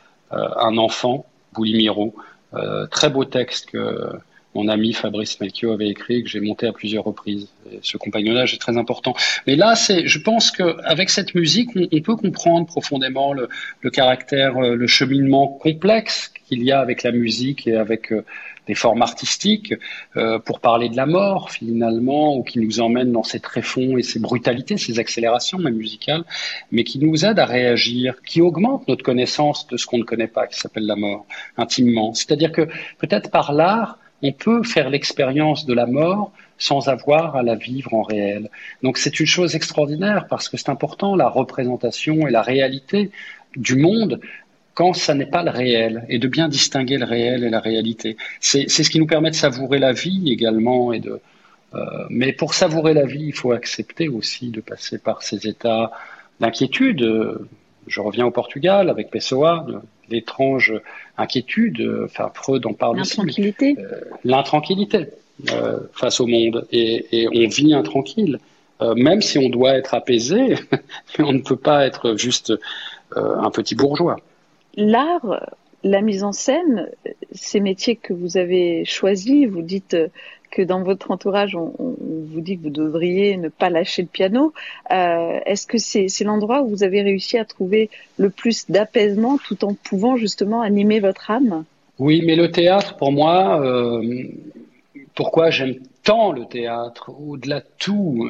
un enfant, Boulimiro. Très beau texte que mon ami Fabrice Melchior avait écrit, que j'ai monté à plusieurs reprises. Et ce compagnonnage est très important. Mais là, je pense qu'avec cette musique, on peut comprendre profondément le caractère, le cheminement complexe qu'il y a avec la musique et avec des formes artistiques, pour parler de la mort finalement, ou qui nous emmène dans ces tréfonds et ces brutalités, ces accélérations même musicales, mais qui nous aident à réagir, qui augmentent notre connaissance de ce qu'on ne connaît pas, qui s'appelle la mort, intimement. C'est-à-dire que peut-être par l'art, on peut faire l'expérience de la mort sans avoir à la vivre en réel. Donc c'est une chose extraordinaire parce que c'est important, la représentation et la réalité du monde, quand ça n'est pas le réel, et de bien distinguer le réel et la réalité. C'est ce qui nous permet de savourer la vie également. Mais pour savourer la vie, il faut accepter aussi de passer par ces états d'inquiétude. Je reviens au Portugal avec Pessoa, l'étrange inquiétude, Freud en parle aussi. L'intranquillité. L'intranquillité face au monde. Et on vit intranquille. Même si on doit être apaisé, mais on ne peut pas être juste un petit bourgeois. L'art, la mise en scène, ces métiers que vous avez choisis, vous dites que dans votre entourage, on vous dit que vous devriez ne pas lâcher le piano. Est-ce que c'est l'endroit où vous avez réussi à trouver le plus d'apaisement tout en pouvant justement animer votre âme? Oui, mais le théâtre, pour moi, pourquoi j'aime tant le théâtre, au-delà de tout,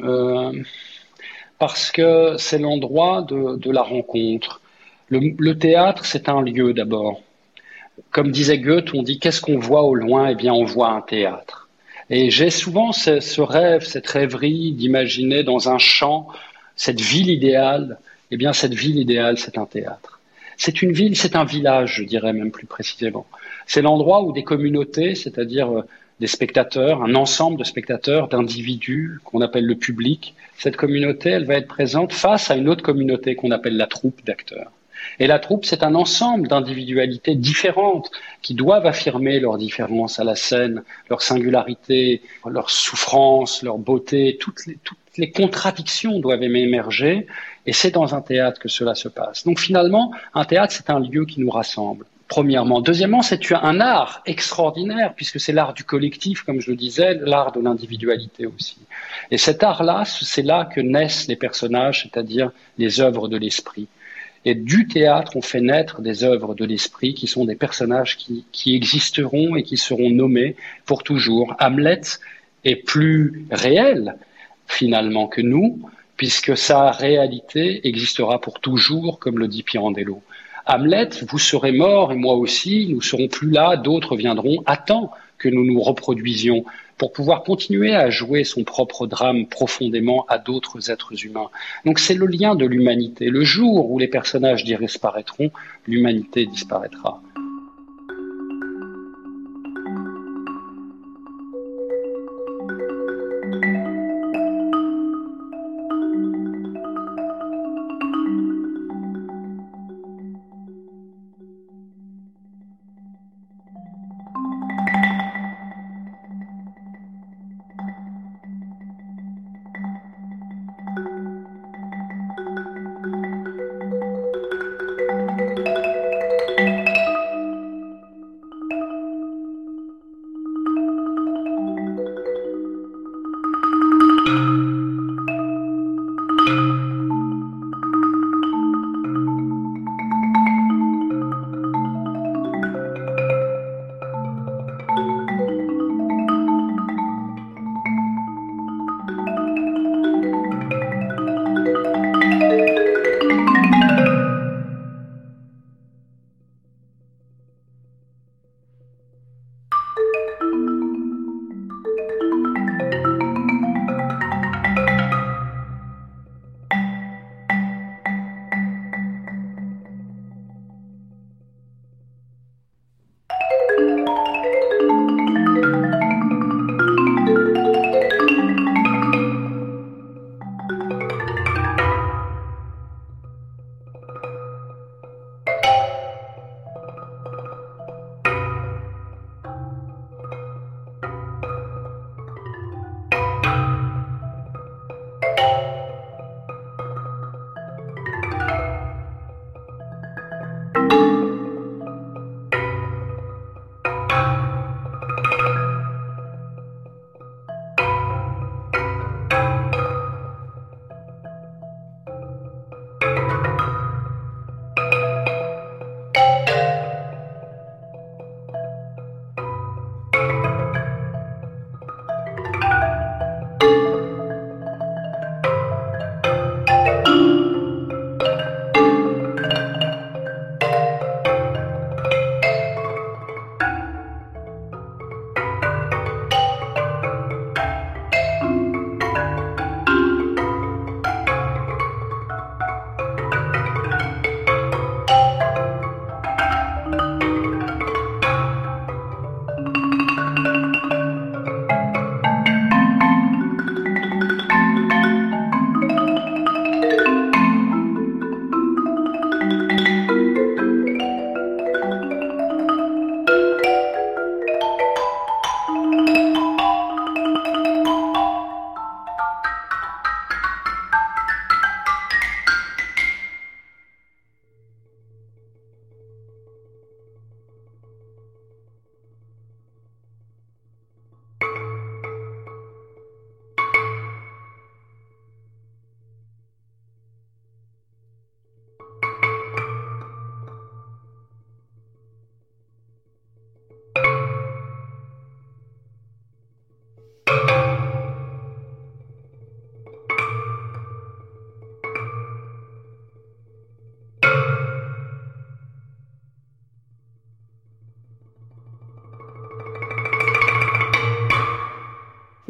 parce que c'est l'endroit de la rencontre. Le théâtre, c'est un lieu d'abord. Comme disait Goethe, on dit qu'est-ce qu'on voit au loin? Eh bien, on voit un théâtre. Et j'ai souvent ce rêve, cette rêverie d'imaginer dans un champ cette ville idéale. Eh bien, cette ville idéale, c'est un théâtre. C'est une ville, c'est un village, je dirais même plus précisément. C'est l'endroit où des communautés, c'est-à-dire des spectateurs, un ensemble de spectateurs, d'individus qu'on appelle le public, cette communauté, elle va être présente face à une autre communauté qu'on appelle la troupe d'acteurs. Et la troupe, c'est un ensemble d'individualités différentes qui doivent affirmer leurs différences à la scène, leur singularité, leur souffrance, leur beauté, toutes les contradictions doivent émerger, et c'est dans un théâtre que cela se passe. Donc finalement, un théâtre, c'est un lieu qui nous rassemble. Premièrement. Deuxièmement, c'est un art extraordinaire, puisque c'est l'art du collectif, comme je le disais, l'art de l'individualité aussi. Et cet art-là, c'est là que naissent les personnages, c'est-à-dire les œuvres de l'esprit. Et du théâtre, on fait naître des œuvres de l'esprit qui sont des personnages qui existeront et qui seront nommés pour toujours. Hamlet est plus réel, finalement, que nous, puisque sa réalité existera pour toujours, comme le dit Pirandello. Hamlet, vous serez mort et moi aussi, nous serons plus là, d'autres viendront. Attends que nous nous reproduisions pour pouvoir continuer à jouer son propre drame profondément à d'autres êtres humains. Donc c'est le lien de l'humanité. Le jour où les personnages disparaîtront, l'humanité disparaîtra.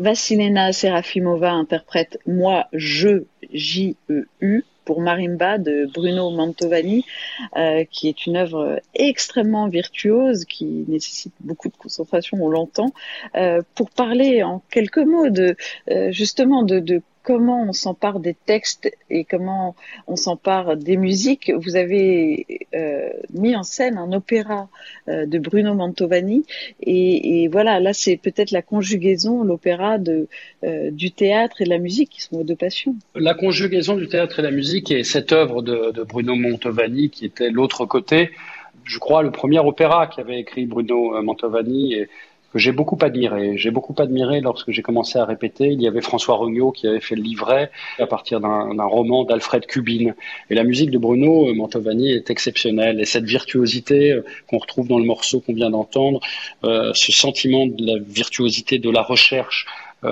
Vassilena Serafimova interprète Moi, J-E-U pour marimba de Bruno Mantovani, qui est une œuvre extrêmement virtuose, qui nécessite beaucoup de concentration, on l'entend. Pour parler en quelques mots justement de comment on s'empare des textes et comment on s'empare des musiques, vous avez mis en scène un opéra de Bruno Mantovani et voilà, là c'est peut-être la conjugaison, l'opéra du théâtre et de la musique qui sont vos deux passions. La conjugaison du théâtre et de la musique et cette œuvre de Bruno Mantovani qui était l'autre côté, je crois le premier opéra qu'avait écrit Bruno Mantovani et que j'ai beaucoup admiré. J'ai beaucoup admiré lorsque j'ai commencé à répéter. Il y avait François Regnault qui avait fait le livret à partir d'un roman d'Alfred Kubin. Et la musique de Bruno Mantovani est exceptionnelle. Et cette virtuosité qu'on retrouve dans le morceau qu'on vient d'entendre, ce sentiment de la virtuosité, de la recherche,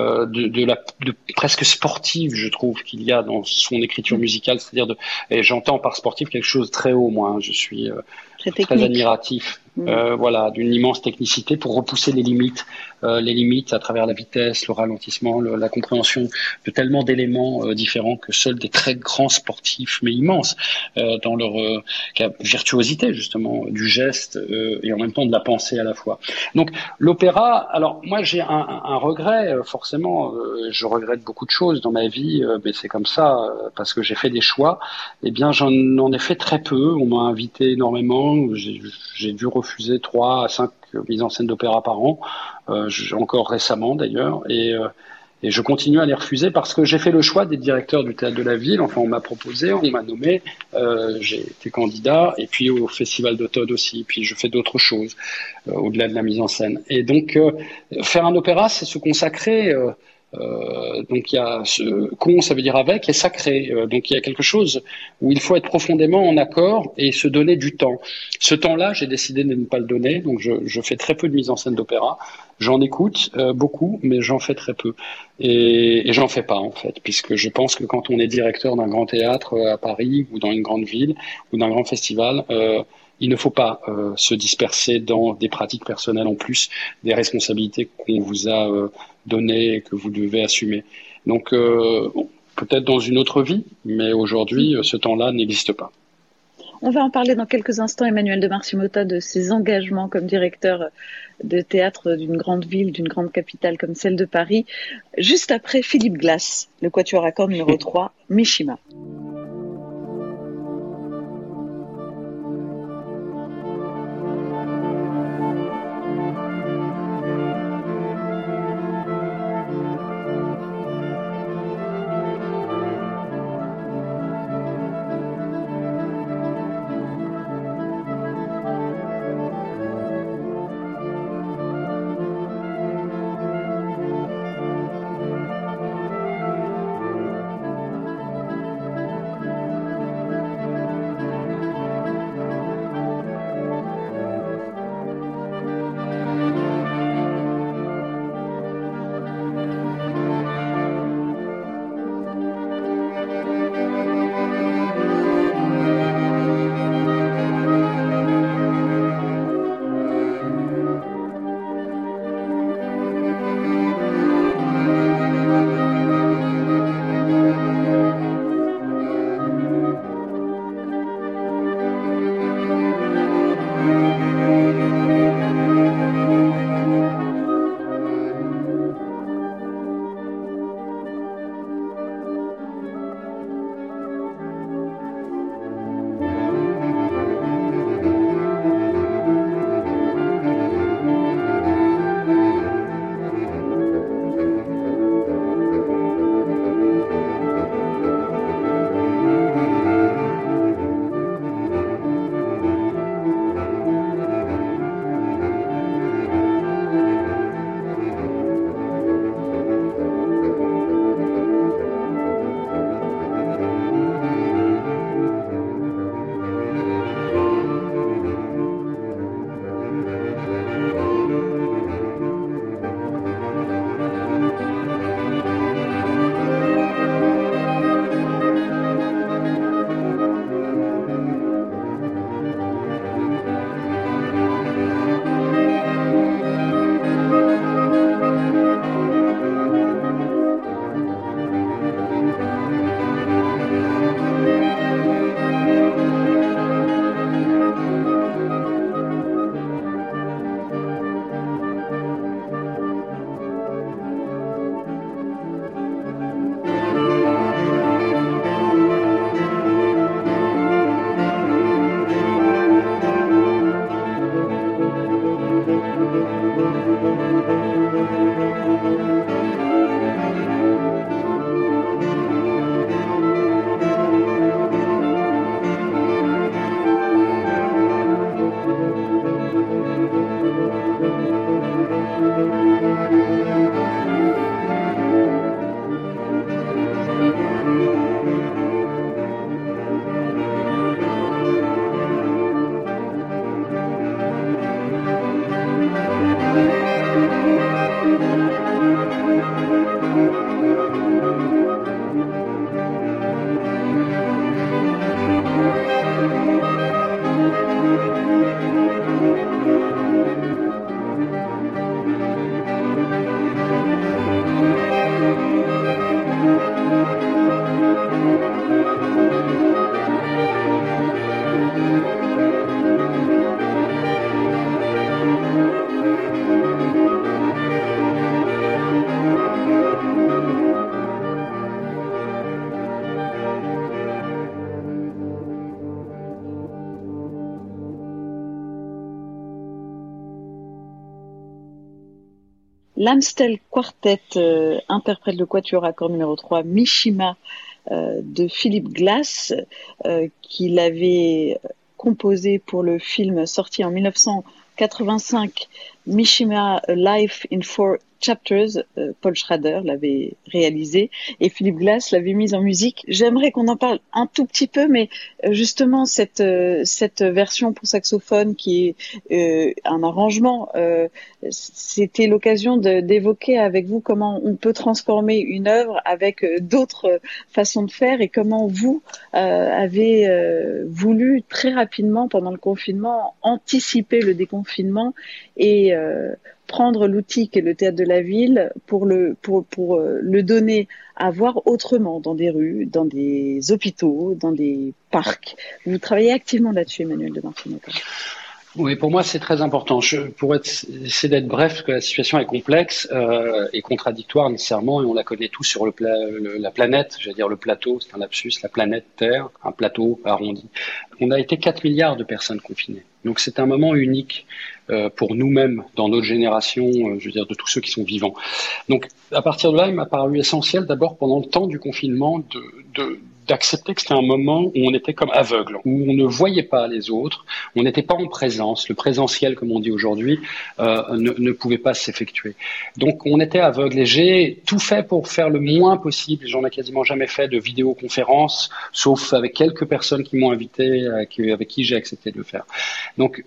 de presque sportive, je trouve qu'il y a dans son écriture musicale, c'est-à-dire et j'entends par sportif quelque chose de très haut, moi, hein. Je suis très admiratif, voilà, d'une immense technicité pour repousser les limites à travers la vitesse, le ralentissement, la compréhension de tellement d'éléments différents que seuls des très grands sportifs, mais immenses, dans leur virtuosité justement du geste et en même temps de la pensée à la fois. Donc l'opéra, alors moi j'ai un regret, forcément, je regrette beaucoup de choses dans ma vie, mais c'est comme ça parce que j'ai fait des choix. Eh bien j'en ai fait très peu. On m'a invité énormément. J'ai dû refuser 3 à 5 mises en scène d'opéra par an, encore récemment d'ailleurs, et je continue à les refuser parce que j'ai fait le choix d'être directeur du théâtre de la ville. Enfin, on m'a proposé, on m'a nommé, j'ai été candidat, et puis au festival d'automne aussi. Puis je fais d'autres choses au-delà de la mise en scène. Et donc, faire un opéra, c'est se consacrer. Donc il y a con, ça veut dire avec, et sacré. Donc il y a quelque chose où il faut être profondément en accord et se donner du temps. Ce temps-là, j'ai décidé de ne pas le donner, donc je fais très peu de mise en scène d'opéra. J'en écoute beaucoup, mais j'en fais très peu. Et j'en fais pas en fait, puisque je pense que quand on est directeur d'un grand théâtre à Paris ou dans une grande ville ou d'un grand festival, il ne faut pas se disperser dans des pratiques personnelles en plus des responsabilités qu'on vous a données et que vous devez assumer. Donc peut-être dans une autre vie, mais aujourd'hui ce temps-là n'existe pas. On va en parler dans quelques instants, Emmanuel de Marci-Motta, de ses engagements comme directeur de théâtre d'une grande ville, d'une grande capitale comme celle de Paris. Juste après Philippe Glass, le quatuor à cordes numéro 3, Mishima. L'Amstel Quartet interprète le quatuor à cordes numéro 3 Mishima de Philip Glass, qu'il avait composé pour le film sorti en 1985, Mishima A Life in Four Chapters. Paul Schrader l'avait réalisé et Philip Glass l'avait mise en musique. J'aimerais qu'on en parle un tout petit peu, mais justement cette version pour saxophone qui est un arrangement, c'était l'occasion d'évoquer avec vous comment on peut transformer une œuvre avec d'autres façons de faire et comment vous avez voulu très rapidement pendant le confinement anticiper le déconfinement et prendre l'outil qu'est le théâtre de la ville pour le donner à voir autrement dans des rues, dans des hôpitaux, dans des parcs. Vous travaillez activement là-dessus, Emmanuel de Martinotta. Oui, pour moi, c'est très important. Essayer d'être bref, parce que la situation est complexe et contradictoire nécessairement, et on la connaît tous sur la planète, j'allais dire le plateau, c'est un lapsus, la planète Terre, un plateau arrondi. On a été 4 milliards de personnes confinées. Donc c'est un moment unique pour nous-mêmes, dans notre génération, je veux dire, de tous ceux qui sont vivants. Donc à partir de là, il m'a paru essentiel, d'abord pendant le temps du confinement, d'accepter que c'était un moment où on était comme aveugle, où on ne voyait pas les autres, on n'était pas en présence, le présentiel, comme on dit aujourd'hui, ne pouvait pas s'effectuer. Donc on était aveugle et j'ai tout fait pour faire le moins possible, j'en ai quasiment jamais fait de vidéoconférence, sauf avec quelques personnes qui m'ont invité, avec qui j'ai accepté de le faire. Donc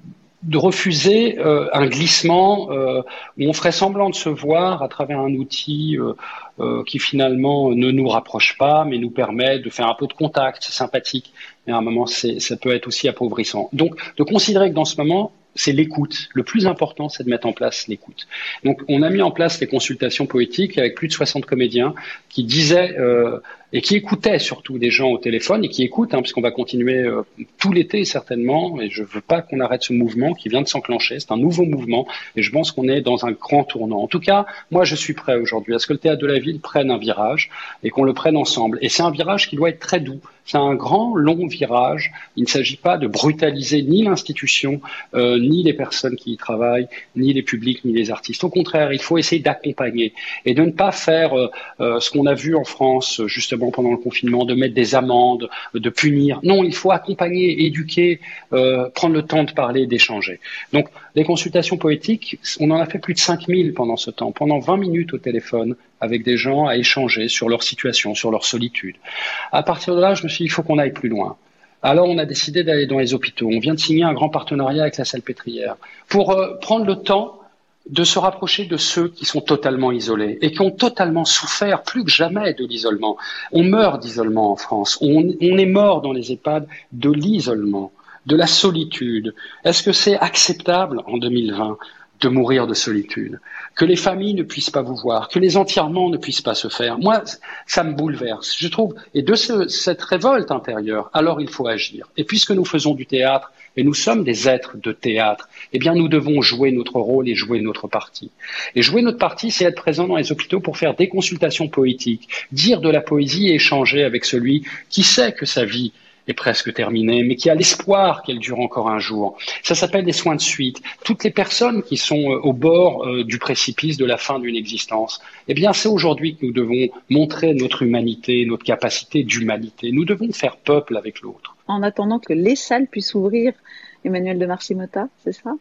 de refuser un glissement où on ferait semblant de se voir à travers un outil qui finalement ne nous rapproche pas, mais nous permet de faire un peu de contact, c'est sympathique, mais à un moment ça peut être aussi appauvrissant. Donc de considérer que dans ce moment, c'est l'écoute. Le plus important, c'est de mettre en place l'écoute. Donc, on a mis en place les consultations poétiques avec plus de 60 comédiens qui disaient et qui écoutaient surtout des gens au téléphone et qui écoutent, puisqu'on va continuer tout l'été certainement. Et je veux pas qu'on arrête ce mouvement qui vient de s'enclencher. C'est un nouveau mouvement et je pense qu'on est dans un grand tournant. En tout cas, moi, je suis prêt aujourd'hui à ce que le théâtre de la ville prenne un virage et qu'on le prenne ensemble. Et c'est un virage qui doit être très doux. C'est un grand, long virage. Il ne s'agit pas de brutaliser ni l'institution, ni les personnes qui y travaillent, ni les publics, ni les artistes. Au contraire, il faut essayer d'accompagner et de ne pas faire ce qu'on a vu en France, justement, pendant le confinement, de mettre des amendes, de punir. Non, il faut accompagner, éduquer, prendre le temps de parler, d'échanger. Donc, les consultations poétiques, on en a fait plus de 5000 pendant ce temps, pendant 20 minutes au téléphone, avec des gens à échanger sur leur situation, sur leur solitude. À partir de là, je me suis dit, il faut qu'on aille plus loin. Alors, on a décidé d'aller dans les hôpitaux. On vient de signer un grand partenariat avec la Salpêtrière pour prendre le temps de se rapprocher de ceux qui sont totalement isolés et qui ont totalement souffert plus que jamais de l'isolement. On meurt d'isolement en France. On est mort dans les EHPAD de l'isolement, de la solitude. Est-ce que c'est acceptable en 2020 de mourir de solitude, que les familles ne puissent pas vous voir, que les enterrements ne puissent pas se faire? Moi, ça me bouleverse, je trouve. Et de cette révolte intérieure, alors il faut agir. Et puisque nous faisons du théâtre, et nous sommes des êtres de théâtre, eh bien nous devons jouer notre rôle et jouer notre partie. Et jouer notre partie, c'est être présent dans les hôpitaux pour faire des consultations poétiques, dire de la poésie et échanger avec celui qui sait que sa vie est presque terminée, mais qui a l'espoir qu'elle dure encore un jour. Ça s'appelle des soins de suite. Toutes les personnes qui sont au bord du précipice de la fin d'une existence, eh bien, c'est aujourd'hui que nous devons montrer notre humanité, notre capacité d'humanité. Nous devons faire peuple avec l'autre. En attendant que les salles puissent ouvrir, Emmanuel de Martinotta, c'est ça?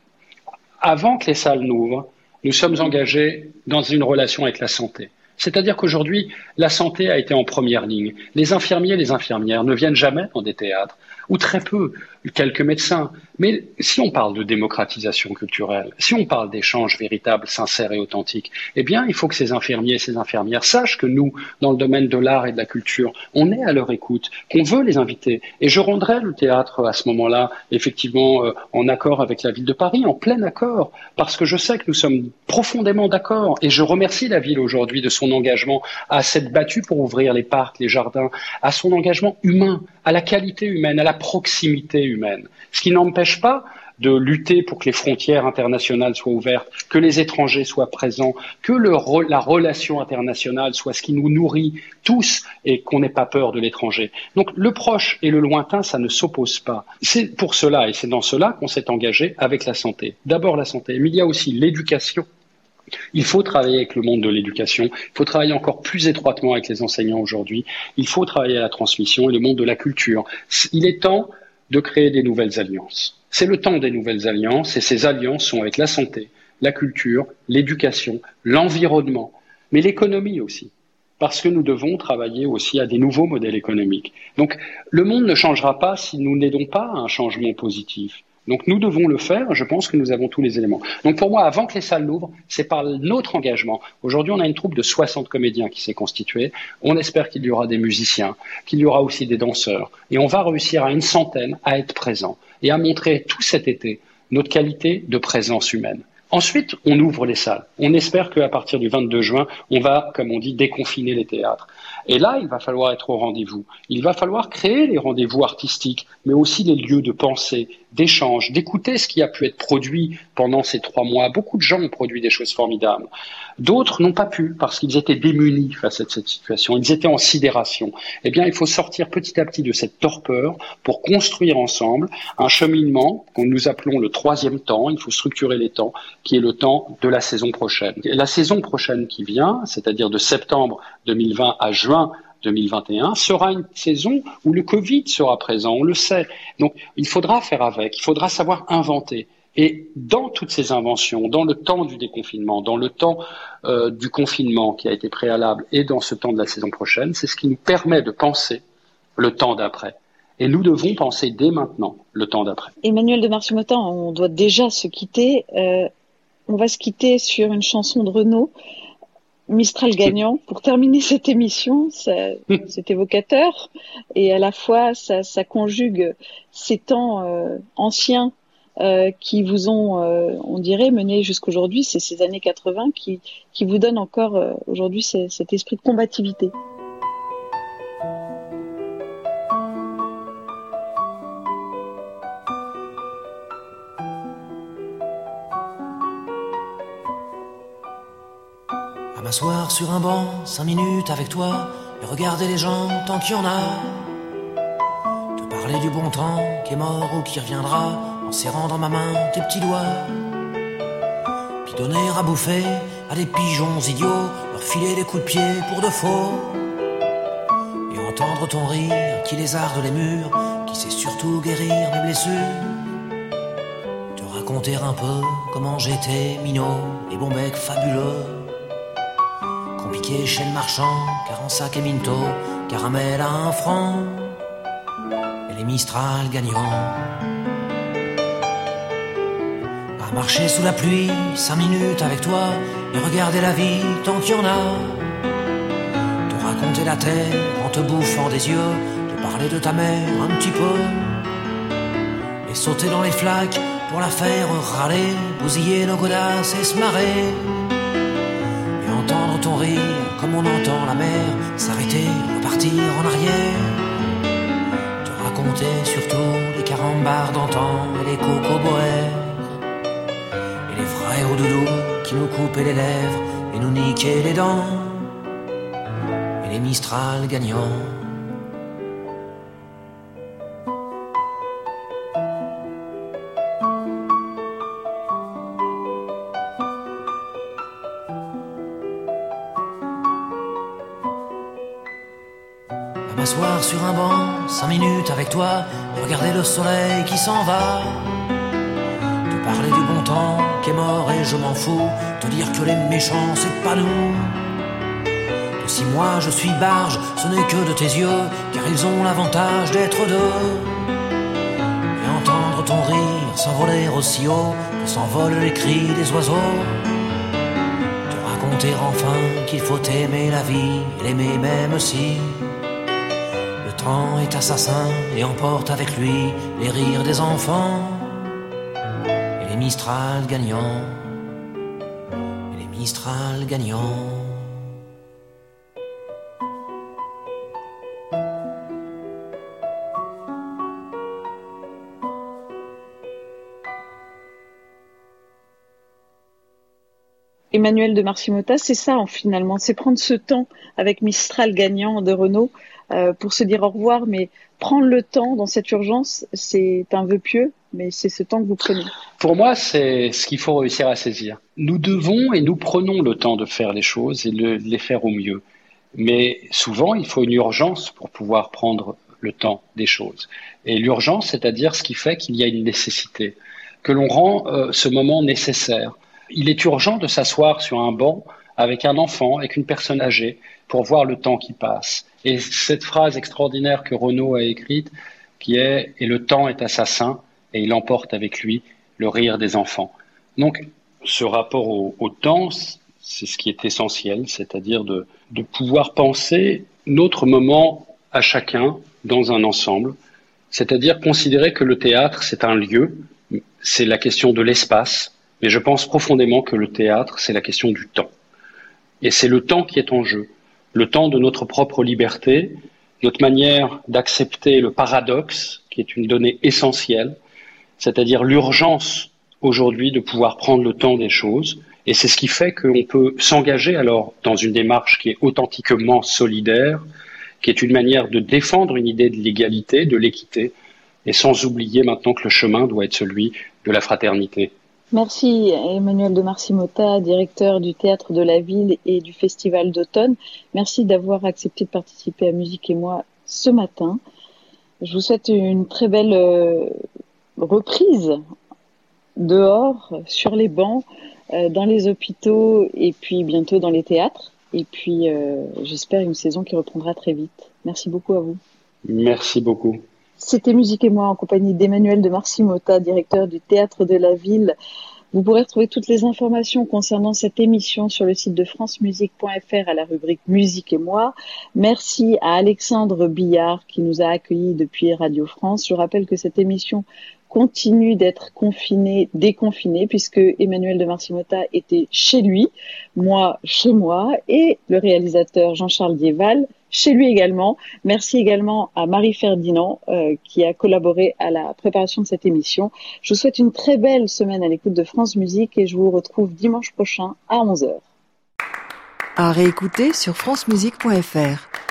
Avant que les salles n'ouvrent, nous sommes engagés dans une relation avec la santé. C'est-à-dire qu'aujourd'hui, la santé a été en première ligne. Les infirmiers et les infirmières ne viennent jamais dans des théâtres, ou très peu, quelques médecins. Mais si on parle de démocratisation culturelle, si on parle d'échanges véritables, sincères et authentiques, eh bien, il faut que ces infirmiers et ces infirmières sachent que nous, dans le domaine de l'art et de la culture, on est à leur écoute, qu'on veut les inviter. Et je rendrai le théâtre à ce moment-là, effectivement, en accord avec la ville de Paris, en plein accord, parce que je sais que nous sommes profondément d'accord. Et je remercie la ville aujourd'hui de son engagement à s'être battue pour ouvrir les parcs, les jardins, à son engagement humain, à la qualité humaine, à la proximité humaine. Ce qui n'empêche pas de lutter pour que les frontières internationales soient ouvertes, que les étrangers soient présents, que la relation internationale soit ce qui nous nourrit tous et qu'on n'ait pas peur de l'étranger. Donc le proche et le lointain, ça ne s'oppose pas. C'est pour cela et c'est dans cela qu'on s'est engagé avec la santé. D'abord la santé, mais il y a aussi l'éducation Il faut travailler avec le monde de l'éducation, il faut travailler encore plus étroitement avec les enseignants aujourd'hui, il faut travailler à la transmission et le monde de la culture. Il est temps de créer des nouvelles alliances. C'est le temps des nouvelles alliances et ces alliances sont avec la santé, la culture, l'éducation, l'environnement, mais l'économie aussi, parce que nous devons travailler aussi à des nouveaux modèles économiques. Donc le monde ne changera pas si nous n'aidons pas à un changement positif. Donc nous devons le faire, je pense que nous avons tous les éléments. Donc pour moi, avant que les salles l'ouvrent, c'est par notre engagement. Aujourd'hui, on a une troupe de 60 comédiens qui s'est constituée. On espère qu'il y aura des musiciens, qu'il y aura aussi des danseurs. Et on va réussir à une centaine à être présents et à montrer tout cet été notre qualité de présence humaine. Ensuite, on ouvre les salles. On espère qu'à partir du 22 juin, on va, comme on dit, déconfiner les théâtres. Et là, il va falloir être au rendez-vous. Il va falloir créer les rendez-vous artistiques, mais aussi les lieux de pensée, d'échange, d'écouter ce qui a pu être produit pendant ces 3 mois. Beaucoup de gens ont produit des choses formidables. D'autres n'ont pas pu parce qu'ils étaient démunis face à cette situation. Ils étaient en sidération. Eh bien, il faut sortir petit à petit de cette torpeur pour construire ensemble un cheminement que nous appelons le 3e temps. Il faut structurer les temps, qui est le temps de la saison prochaine. Et la saison prochaine qui vient, c'est-à-dire de septembre 2020 à juin 2021, sera une saison où le Covid sera présent, on le sait. Donc, il faudra faire avec, il faudra savoir inventer. Et dans toutes ces inventions, dans le temps du déconfinement, dans le temps du confinement qui a été préalable et dans ce temps de la saison prochaine, c'est ce qui nous permet de penser le temps d'après. Et nous devons penser dès maintenant le temps d'après. Emmanuel de Marcier-Motin, on doit déjà se quitter. On va se quitter sur une chanson de Renaud, Mistral gagnant. Pour terminer cette émission, c'est évocateur et à la fois ça conjugue ces temps anciens qui vous ont, on dirait, mené jusqu'aujourd'hui. C'est ces années 80 qui vous donnent encore aujourd'hui cet esprit de combativité. À m'asseoir sur un banc, 5 minutes avec toi, et regarder les gens tant qu'il y en a. Te parler du bon temps qui est mort ou qui reviendra, en serrant dans ma main tes petits doigts. Puis donner à bouffer à des pigeons idiots, leur filer des coups de pied pour de faux. Et entendre ton rire qui lézarde les murs, qui sait surtout guérir mes blessures. Te raconter un peu comment j'étais minot et bon mec fabuleux. Compliqué chez le marchand, car en sac et minto, caramel à 1 franc, et les Mistral gagnants. À marcher sous la pluie, 5 minutes avec toi, et regarder la vie tant qu'il y en a. Te raconter la terre en te bouffant des yeux, te parler de ta mère un petit peu, et sauter dans les flaques pour la faire râler, bousiller nos godasses et se marrer. Entendre ton rire comme on entend la mer s'arrêter, repartir en arrière. Te raconter surtout les carambars d'antan et les cocoboères et les frères au doudou qui nous coupaient les lèvres et nous niquaient les dents et les Mistral gagnants. M'asseoir sur un banc, 5 minutes avec toi, et regarder le soleil qui s'en va. Te parler du bon temps qui est mort et je m'en fous, te dire que les méchants c'est pas nous. Que si moi je suis barge, ce n'est que de tes yeux, car ils ont l'avantage d'être deux. Et entendre ton rire s'envoler aussi haut que s'envolent les cris des oiseaux. Te raconter enfin qu'il faut aimer la vie et l'aimer même si le temps est assassin et emporte avec lui les rires des enfants et les Mistral gagnants, et les Mistral gagnants. Emmanuel de Marcier-Motin, c'est ça finalement, c'est prendre ce temps avec Mistral gagnant de Renaud pour se dire au revoir, mais prendre le temps dans cette urgence, c'est un vœu pieux mais c'est ce temps que vous prenez. Pour moi, c'est ce qu'il faut réussir à saisir. Nous devons et nous prenons le temps de faire les choses et de les faire au mieux. Mais souvent, il faut une urgence pour pouvoir prendre le temps des choses. Et l'urgence, c'est-à-dire ce qui fait qu'il y a une nécessité, que l'on rend ce moment nécessaire. Il est urgent de s'asseoir sur un banc avec un enfant, avec une personne âgée, pour voir le temps qui passe. Et cette phrase extraordinaire que Renaud a écrite, qui est « Et le temps est assassin, et il emporte avec lui le rire des enfants ». Donc, ce rapport au temps, c'est ce qui est essentiel, c'est-à-dire de pouvoir penser notre moment à chacun dans un ensemble, c'est-à-dire considérer que le théâtre, c'est un lieu, c'est la question de l'espace, mais je pense profondément que le théâtre, c'est la question du temps. Et c'est le temps qui est en jeu, le temps de notre propre liberté, notre manière d'accepter le paradoxe, qui est une donnée essentielle, c'est-à-dire l'urgence aujourd'hui de pouvoir prendre le temps des choses. Et c'est ce qui fait qu'on peut s'engager alors dans une démarche qui est authentiquement solidaire, qui est une manière de défendre une idée de l'égalité, de l'équité, et sans oublier maintenant que le chemin doit être celui de la fraternité. Merci Emmanuel de Marcy-Motta, directeur du Théâtre de la Ville et du Festival d'automne. Merci d'avoir accepté de participer à Musique et moi ce matin. Je vous souhaite une très belle reprise dehors, sur les bancs, dans les hôpitaux et puis bientôt dans les théâtres. Et puis j'espère une saison qui reprendra très vite. Merci beaucoup à vous. Merci beaucoup. C'était Musique et moi en compagnie d'Emmanuel de Marcy-Motta, directeur du Théâtre de la Ville. Vous pourrez retrouver toutes les informations concernant cette émission sur le site de francemusique.fr à la rubrique Musique et moi. Merci à Alexandre Billard qui nous a accueillis depuis Radio France. Je rappelle que cette émission continue d'être déconfinée, puisque Emmanuel de Marcy-Motta était chez lui, moi chez moi, et le réalisateur Jean-Charles Dieval chez lui également. Merci également à Marie Ferdinand qui a collaboré à la préparation de cette émission. Je vous souhaite une très belle semaine à l'écoute de France Musique et je vous retrouve dimanche prochain à 11h. À réécouter sur francemusique.fr.